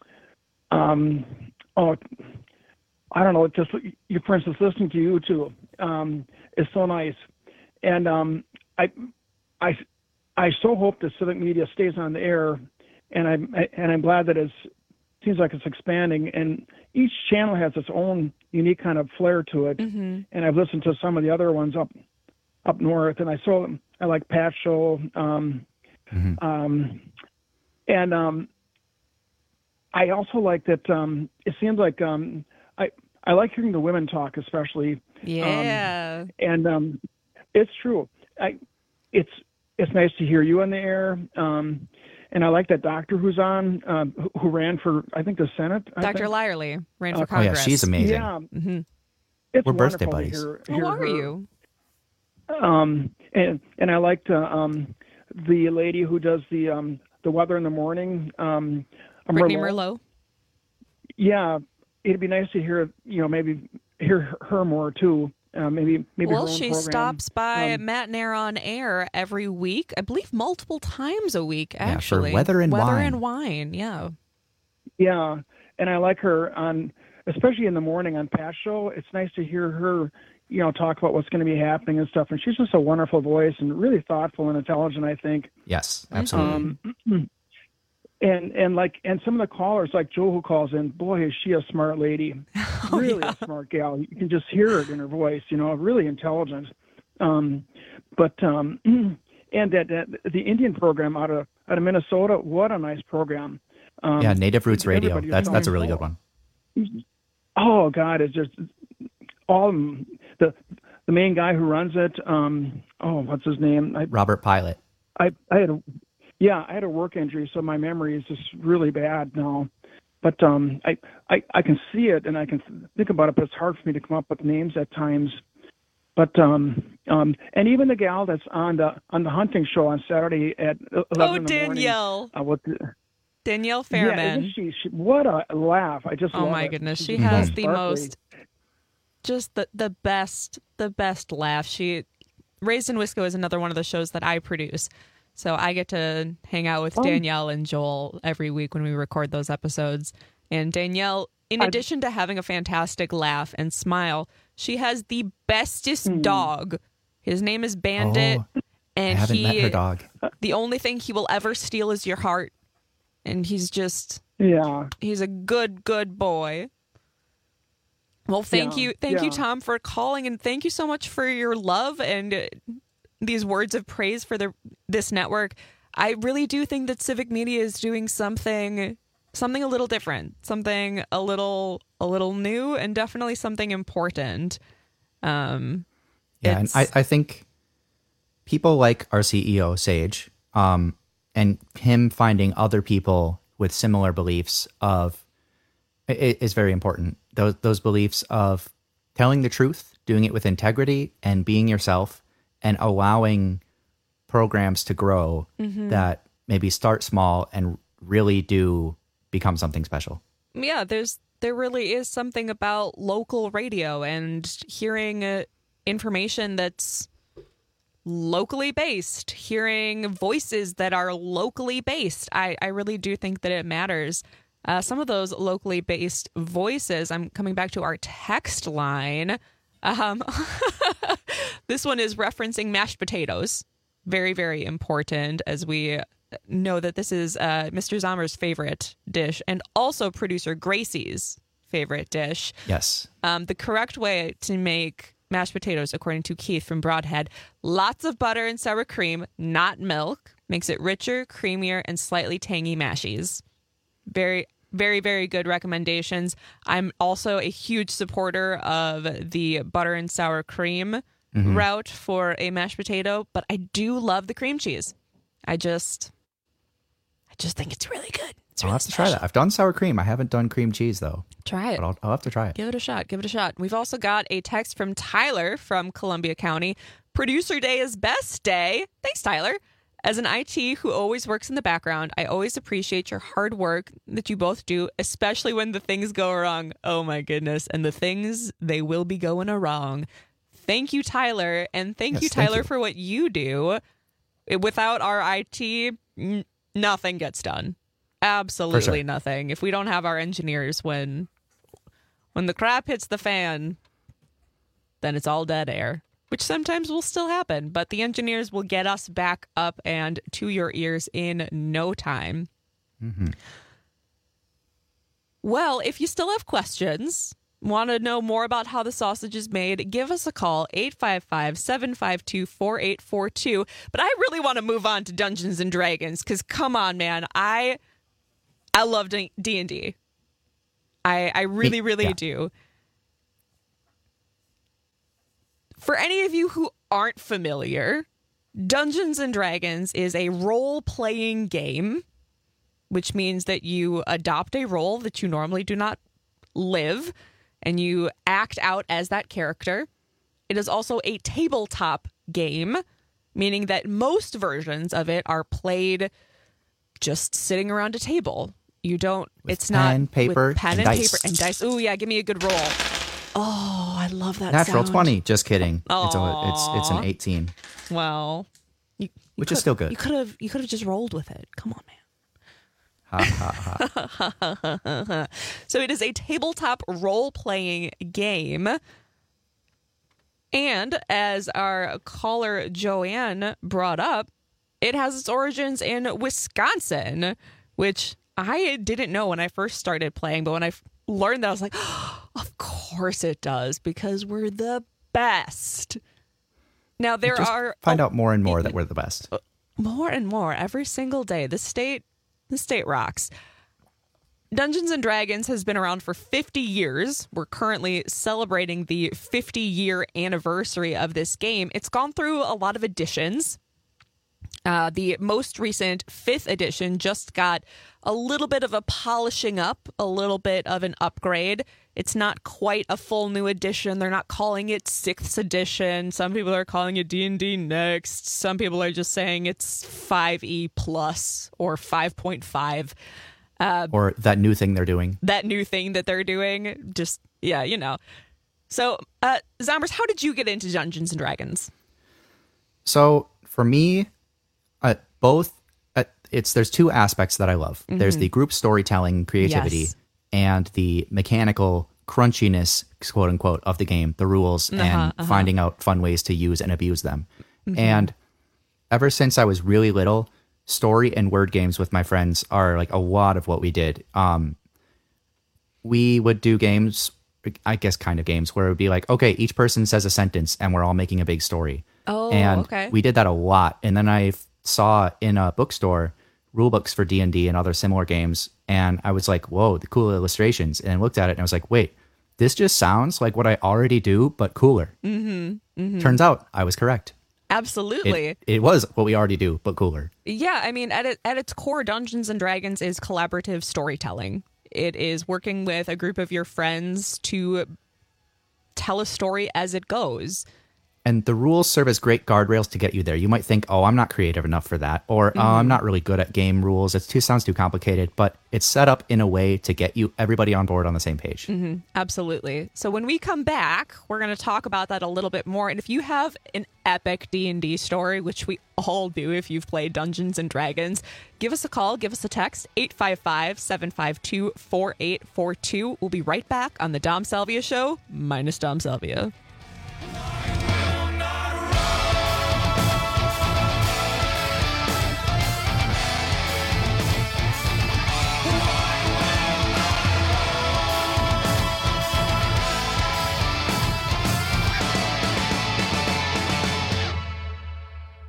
um, oh, I don't know, just you, for instance, listening to you two um, is so nice. And um, I, I, I so hope that civic media stays on the air, and I'm, and I'm glad that it's, seems like it's expanding, and each channel has its own unique kind of flair to it. Mm-hmm. And I've listened to some of the other ones up, up north, and I saw, I like Pat's show, um, Mm-hmm. um, and um, I also like that. Um, it seems like um, I I like hearing the women talk, especially. Yeah. Um, and um, it's true. I it's it's nice to hear you on the air. Um, and I like that doctor who's on, um, who, who ran for, I think, the Senate. I Doctor think. Lyerly ran for Uh, Congress. Oh, yeah, she's amazing. Yeah. Mm-hmm. It's We're birthday wonderful to buddies. hear- Who hear are her. you? Um, and and I liked uh, um, the lady who does the um, the weather in the morning. Um, Brittany Merlot. Merlot. Yeah, it'd be nice to hear, you know, maybe hear her more too. Uh, maybe maybe Well, her own she program. stops by Um, Matt and Air on Air every week. I believe multiple times a week, for actually. Weather and Weather Wine. and Wine, yeah. Yeah, and I like her on, especially in the morning on Pat's show. It's nice to hear her, you know, talk about what's going to be happening and stuff. And she's just a wonderful voice and really thoughtful and intelligent, I think. Yes, absolutely. Um, and and like and some of the callers, like Joe, who calls in, boy, is she a smart lady. Oh, really a smart gal. You can just hear it in her voice. You know, really intelligent. Um, but um, and that, that the Indian program out of out of Minnesota, what a nice program. Um, yeah, Native Roots Radio. everybody was That's that's a telling really me, good one. Oh God, it's just all the the main guy who runs it. Um, oh, what's his name? I, Robert Pilot. I I had a yeah, I had a work injury, so my memory is just really bad now. But um, I, I I can see it and I can think about it, but it's hard for me to come up with names at times. But um um and even the gal that's on the on the hunting show on Saturday at eleven Oh, in the Danielle. morning. Uh, what the, Danielle yeah, Fairman. isn't she, she? What a laugh! I just Oh love my it. goodness, She's she just has so the sparkly. most, just the the best, the best laugh. She, Raised in Wisco is another one of the shows that I produce, so I get to hang out with Oh. Danielle and Joel every week when we record those episodes. And Danielle, in I- addition to having a fantastic laugh and smile, she has the bestest dog. His name is Bandit, Oh, and I haven't he, met her dog. the only thing he will ever steal is your heart. And he's just, Yeah. he's a good, good boy. Well, thank Yeah, you. Thank you, yeah. Tom, for calling. And thank you so much for your love and uh, these words of praise for the this network. I really do think that Civic Media is doing something something a little different, something a little a little new, and definitely something important. Um, Yeah, and it's- I, I think people like our C E O, Sage, um, and him finding other people with similar beliefs of i- is very important. Those those beliefs of telling the truth, doing it with integrity, and being yourself, and allowing programs to grow Mhm. that maybe start small and really do become something special. yeah, there's there really is something about local radio and hearing uh, information that's locally based, hearing voices that are locally based. I, I really do think that it matters. Uh, some of those locally based voices, I'm coming back to our text line. Um, this one is referencing mashed potatoes. Very, very important, as we know that this is uh, Mister Zommer's favorite dish and also producer Gracie's favorite dish. Yes. Um, the correct way to make mashed potatoes, according to Keith from Broadhead, lots of butter and sour cream, not milk, makes it richer, creamier, and slightly tangy mashies. Very, very, very good recommendations. I'm also a huge supporter of the butter and sour cream Mhm. route for a mashed potato, but I do love the cream cheese. I just, I just think it's really good. It's I'll really have to special. try that. I've done sour cream. I haven't done cream cheese, though. Try it. But I'll, I'll have to try it. Give it a shot. Give it a shot. We've also got a text from Tyler from Columbia County. Producer day is best day. Thanks, Tyler. As an I T who always works in the background, I always appreciate your hard work that you both do, especially when the things go wrong. Oh, my goodness. And the things, they will be going wrong. Thank you, Tyler. And thank Yes, you, thank Tyler, you. for what you do. Without our I T, n- nothing gets done. Absolutely sure. nothing. If we don't have our engineers when when the crap hits the fan, then it's all dead air, which sometimes will still happen. But the engineers will get us back up and to your ears in no time. Mm-hmm. Well, if you still have questions, want to know more about how the sausage is made, give us a call, eight five five, seven five two, four eight four two. But I really want to move on to Dungeons and Dragons because, come on, man, I I love D and D. I, I really, really yeah. do. For any of you who aren't familiar, Dungeons and Dragons is a role-playing game, which means that you adopt a role that you normally do not live, and you act out as that character. It is also a tabletop game, meaning that most versions of it are played just sitting around a table. You don't, With it's pen, not paper, with pen and and, dice. paper and dice. Ooh, yeah, give me a good roll. Oh, I love that Natural sound. twenty. Just kidding. It's, a, Aw. it's it's an eighteen, Well, you, you which could- is still good. You could have you could have just rolled with it. Come on, man. Ha, ha, ha. So it is a tabletop role-playing game. And as our caller Joanne brought up, it has its origins in Wisconsin, which I didn't know when I first started playing. But when I f- learned that, I was like, oh, of course it does, because we're the best. Now, there Just are find out more and more that we're the best. more and more every single day. The state, the state rocks. Dungeons and Dragons has been around for fifty years. We're currently celebrating the fifty-year anniversary of this game. It's gone through a lot of editions. Uh, the most recent fifth edition just got a little bit of a polishing up, a little bit of an upgrade. It's not quite a full new edition. They're not calling it sixth edition. Some people are calling it D and D Next. Some people are just saying it's five E plus or five point five. Uh, Or that new thing they're doing. that new thing that they're doing. Just, yeah, you know. So, uh, Zombers, how did you get into Dungeons and Dragons? So for me, uh, both uh, it's there's two aspects that I love. There's Mhm. the group storytelling creativity Yes. and the mechanical crunchiness, quote unquote, of the game, the rules, Uh-huh, and uh-huh. finding out fun ways to use and abuse them. Mhm. And ever since I was really little, story and word games with my friends are like a lot of what we did. Um, we would do games, I guess kind of games, where it would be like, okay, each person says a sentence and we're all making a big story. Oh, and okay. we did that a lot. And then I f- saw in a bookstore rule books for D and D and other similar games. And I was like, whoa, the cool illustrations. And I looked at it and I was like, wait, this just sounds like what I already do, but cooler. Mm-hmm. Mm-hmm. Turns out I was correct. Absolutely. It, it was what we already do, but cooler. Yeah, I mean, at it, at its core, Dungeons and Dragons is collaborative storytelling. It is working with a group of your friends to tell a story as it goes. And the rules serve as great guardrails to get you there. You might think, oh, I'm not creative enough for that. Or, oh, I'm Mhm. not really good at game rules. It too sounds too complicated. But it's set up in a way to get you everybody on board on the same page. Mm-hmm. Absolutely. So when we come back, we're going to talk about that a little bit more. And if you have an epic D and D story, which we all do if you've played Dungeons and Dragons, give us a call, give us a text, eight five five, seven five two, four eight four two. We'll be right back on the Dom Salvia Show, minus Dom Salvia.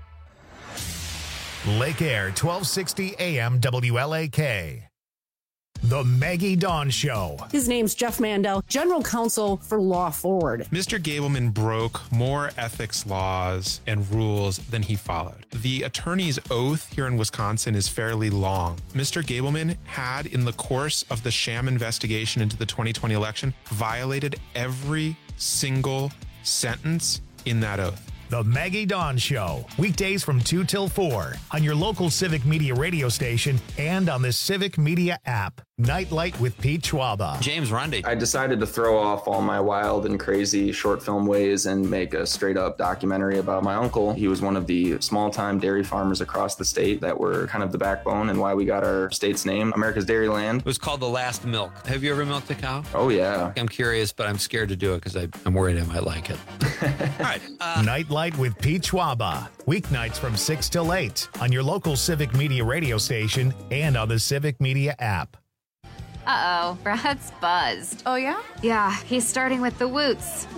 Lake Air, twelve sixty A M W L A K. The Maggie Dawn Show. His name's Jeff Mandel, General Counsel for Law Forward. Mister Gableman broke more ethics laws and rules than he followed. The attorney's oath here in Wisconsin is fairly long. Mister Gableman had, in the course of the sham investigation into the twenty twenty election, violated every single sentence in that oath. The Maggie Dawn Show, weekdays from two till four on your local Civic Media radio station and on the Civic Media app. Nightlight with Pete Schwaba. James Rundy. I decided to throw off all my wild and crazy short film ways and make a straight up documentary about my uncle. He was one of the small time dairy farmers across the state that were kind of the backbone and why we got our state's name, America's Dairyland. It was called The Last Milk. Have you ever milked a cow? Oh, yeah. I'm curious, but I'm scared to do it because I'm worried I might like it. All right. Uh, Nightlight with Pete Schwaba. Weeknights from six till eight on your local Civic Media radio station and on the Civic Media app. Uh-oh, Brad's buzzed. Oh, yeah? Yeah, he's starting with the woots.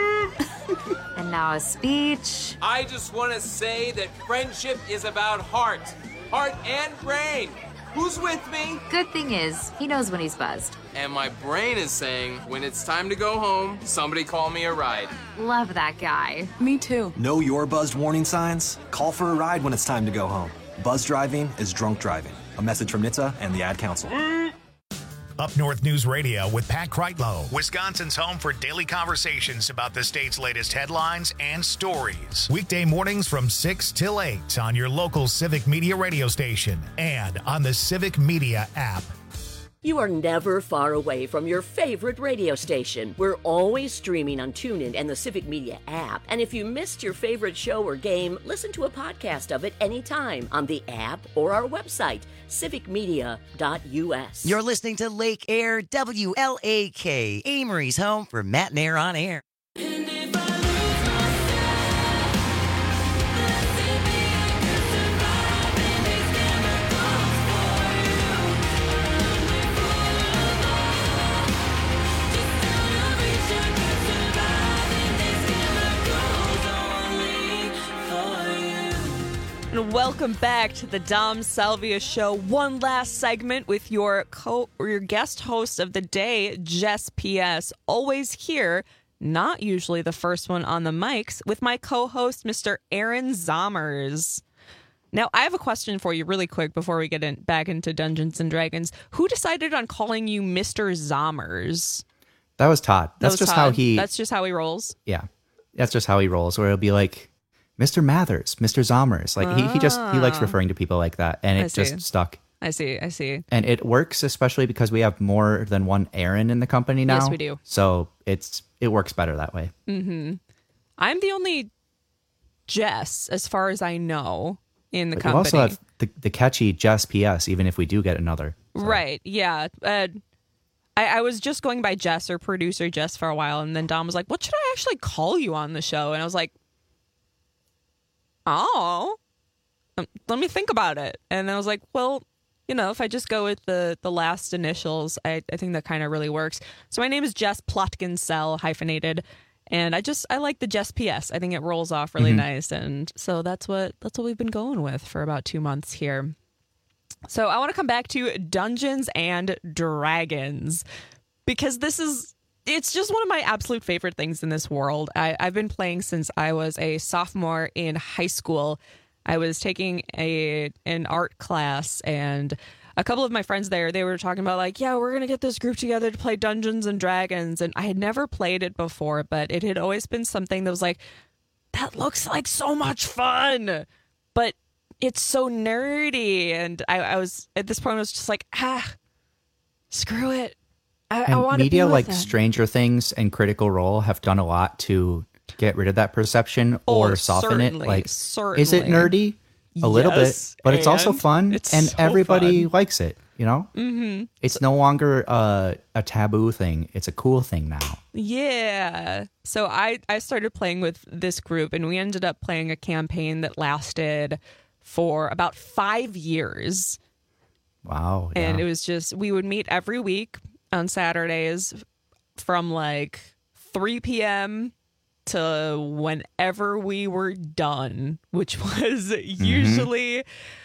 And now a speech. I just want to say that friendship is about heart. Heart and brain. Who's with me? Good thing is, he knows when he's buzzed. And my brain is saying, when it's time to go home, somebody call me a ride. Love that guy. Me too. Know your buzzed warning signs? Call for a ride when it's time to go home. Buzz driving is drunk driving. A message from N H T S A and the Ad Council. Up North News Radio with Pat Kreitlow, Wisconsin's home for daily conversations about the state's latest headlines and stories. Weekday mornings from six till eight on your local Civic Media radio station and on the Civic Media app. You are never far away from your favorite radio station. We're always streaming on TuneIn and the Civic Media app. And if you missed your favorite show or game, listen to a podcast of it anytime on the app or our website, civic media dot u s. You're listening to Lake Air W L A K, Amory's home for Matt and Air on Air. And welcome back to the Dom Salvia Show. One last segment with your co or your guest host of the day, Jess P S. Always here, not usually the first one on the mics, with my co-host, Mister Aaron Zommers. Now, I have a question for you really quick before we get in, back into Dungeons and Dragons. Who decided on calling you Mister Zommers? That was Todd. That's that was just Todd. how he... That's just how he rolls? Yeah. That's just how he rolls, where he'll be like, Mister Mathers, Mister Zommers. Like, he, he just, he likes referring to people like that, and it just stuck. I see, I see. And it works, especially because we have more than one Aaron in the company now. Yes, we do. So it's it works better that way. Mm-hmm. I'm the only Jess, as far as I know, in the But company. you also have the, the catchy Jess P S, even if we do get another. Right, yeah. Uh, I, I was just going by Jess or producer Jess for a while, and then Dom was like, what should I actually call you on the show? And I was like, oh, um, let me think about it. And then I was like, well, you know, if I just go with the, the last initials, I, I think that kind of really works. So my name is Jess Plotkin-Sell, hyphenated. And I just, I like the Jess P S. I think it rolls off really Mhm. nice. And so that's what, that's what we've been going with for about two months here. So I want to come back to Dungeons and Dragons, because this is, it's just one of my absolute favorite things in this world. I, I've been playing since I was a sophomore in high school. I was taking a an art class, and a couple of my friends there, they were talking about like, yeah, we're going to get this group together to play Dungeons and Dragons. And I had never played it before, but it had always been something that was like, that looks like so much fun, but it's so nerdy. And I, I was, at this point, I was just like, ah, screw it. I, And I want to media be with like them. Stranger Things and Critical Role have done a lot to get rid of that perception or Oh, soften it. certainly, Like, is it certainly. nerdy? A little Yes, bit, but it's also and fun, it's and so everybody fun. likes it. You know, Mm-hmm. it's no longer uh, a taboo thing; it's a cool thing now. Yeah. So I, I started playing with this group, and we ended up playing a campaign that lasted for about five years. Wow! And yeah. it was just, we would meet every week on Saturdays from like three p.m. to whenever we were done, which was usually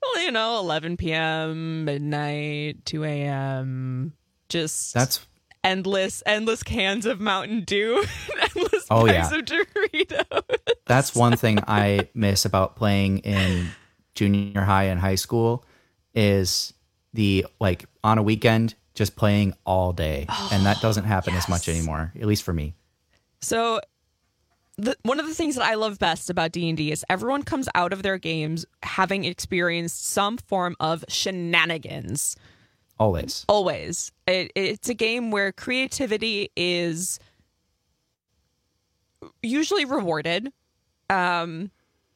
Well, you know, eleven p.m., midnight, two a.m., just That's endless, endless cans of Mountain Dew, endless Oh, bags yeah. of Doritos. That's one thing I miss about playing in junior high and high school is the, like, on a weekend, just playing all day. Oh, and that doesn't happen yes. as much anymore, at least for me. So the, one of the things that I love best about D and D is everyone comes out of their games having experienced some form of shenanigans. Always. Always. It, it's a game where creativity is usually rewarded, um,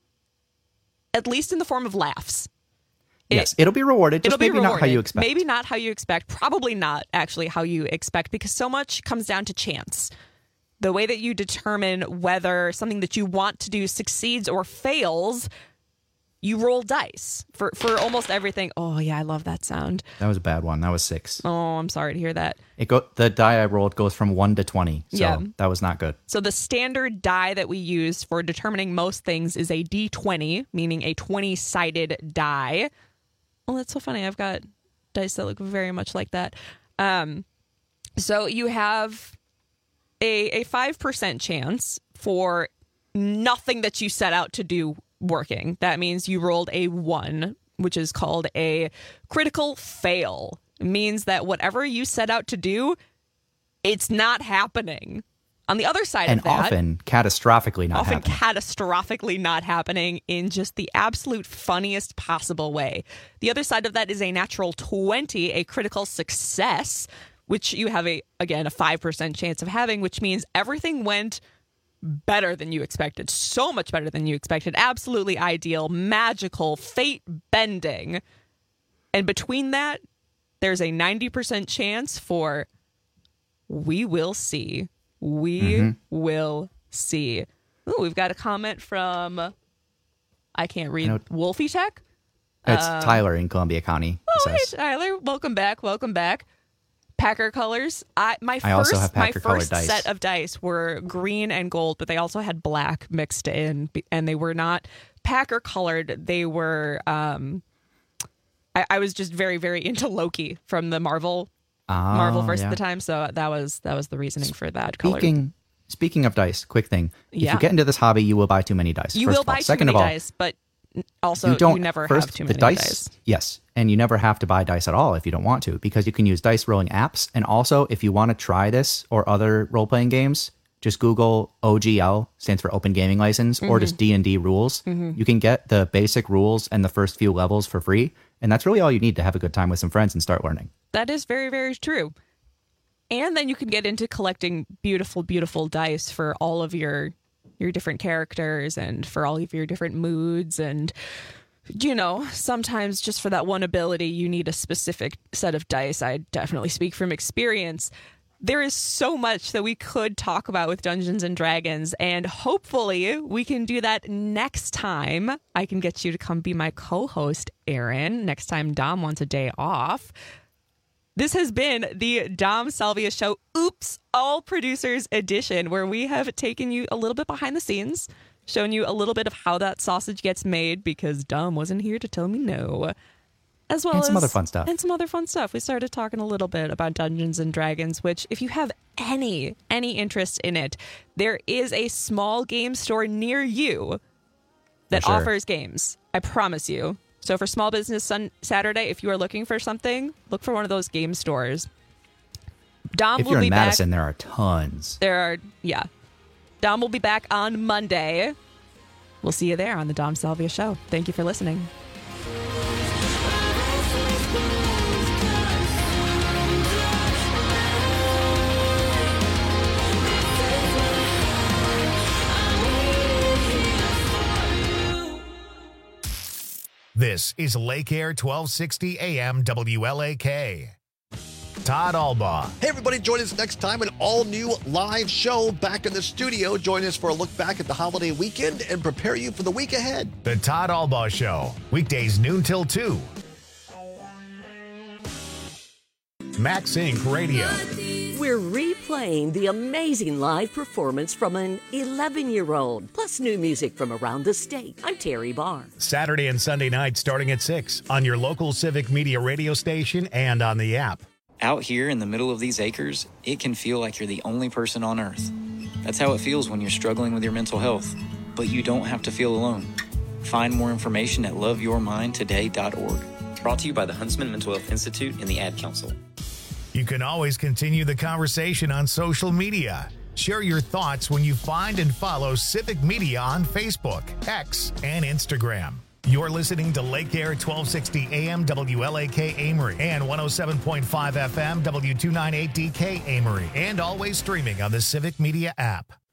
at least in the form of laughs. Yes, it, it'll be rewarded, just it'll be maybe not how rewarded. you expect. Maybe not how you expect. Probably not actually how you expect, because so much comes down to chance. The way that you determine whether something that you want to do succeeds or fails, you roll dice for, for almost everything. Oh, yeah, I love that sound. That was a bad one. That was six. Oh, I'm sorry to hear that. It go The die I rolled goes from one to twenty, so Yeah. that was not good. So the standard die that we use for determining most things is a D twenty, meaning a twenty-sided die. Well, that's so funny. I've got dice that look very much like that. Um, so you have a a five percent chance for nothing that you set out to do working. That means you rolled a one, which is called a critical fail. It means that whatever you set out to do, it's not happening. On the other side And of that, often catastrophically not often happening. catastrophically not happening in just the absolute funniest possible way. The other side of that is a natural twenty, a critical success, which you have a again a five percent chance of having, which means everything went better than you expected, so much better than you expected, absolutely ideal, magical, fate bending. And between that, there's a ninety percent chance for we will see. We Mm-hmm. will see. Ooh, we've got a comment from, I can't read, I know- Wolfie Tech? It's Um, Tyler in Columbia County. He Oh, hey, says. Tyler. Welcome back. Welcome back. Packer colors. I my I also first have my Packer colored first dice. set of dice were green and gold, but they also had black mixed in, and they were not Packer colored. They were. Um, I, I was just very very into Loki from the Marvel Ah, Marvel verse yeah. at the time, so that was that was the reasoning for that color. Speaking speaking of dice, quick thing. If Yeah. you get into this hobby, you will buy too many dice. You first will of all. buy Second too many of all, dice, but also you don't never first, have too the many dice, dice. Yes, and you never have to buy dice at all if you don't want to, because you can use dice rolling apps. And also, if you want to try this or other role playing games, just Google O G L, stands for Open Gaming License, or Mhm. just D and D rules. Mhm. You can get the basic rules and the first few levels for free, and that's really all you need to have a good time with some friends and start learning. That is very, very true. And then you can get into collecting beautiful, beautiful dice for all of your your different characters and for all of your different moods. And, you know, sometimes just for that one ability, you need a specific set of dice. I definitely speak from experience. There is so much that we could talk about with Dungeons and Dragons, and hopefully we can do that next time. I can get you to come be my co-host, Aaron, next time Dom wants a day off. This has been the Dom Salvia Show, Oops, All Producers Edition, where we have taken you a little bit behind the scenes, shown you a little bit of how that sausage gets made, because Dom wasn't here to tell me no. As well And as some other fun stuff. And some other fun stuff. We started talking a little bit about Dungeons and Dragons, which if you have any, any interest in it, there is a small game store near you that For sure. offers games. I promise you. So for Small Business sun- Saturday, if you are looking for something, look for one of those game stores. Dom If will you're be in Madison, back. there are tons. There are, yeah. Dom will be back on Monday. We'll see you there on the Dom Salvia Show. Thank you for listening. This is Lake Air twelve sixty A M W L A K. Todd Albaugh. Hey, everybody, join us next time. An all-new live show back in the studio. Join us for a look back at the holiday weekend and prepare you for the week ahead. The Todd Albaugh Show. Weekdays noon till two. Max Inc Radio. We're replaying the amazing live performance from an eleven-year-old, plus new music from around the state. I'm Terry Barr. Saturday and Sunday nights starting at six on your local Civic Media radio station and on the app. Out here in the middle of these acres, it can feel like you're the only person on Earth. That's how it feels when you're struggling with your mental health. But you don't have to feel alone. Find more information at love your mind today dot org. Brought to you by the Huntsman Mental Health Institute and the Ad Council. You can always continue the conversation on social media. Share your thoughts when you find and follow Civic Media on Facebook, X, and Instagram. You're listening to Lake Air twelve sixty A M W L A K Amory and one oh seven point five F M W two ninety-eight D K Amory, and always streaming on the Civic Media app.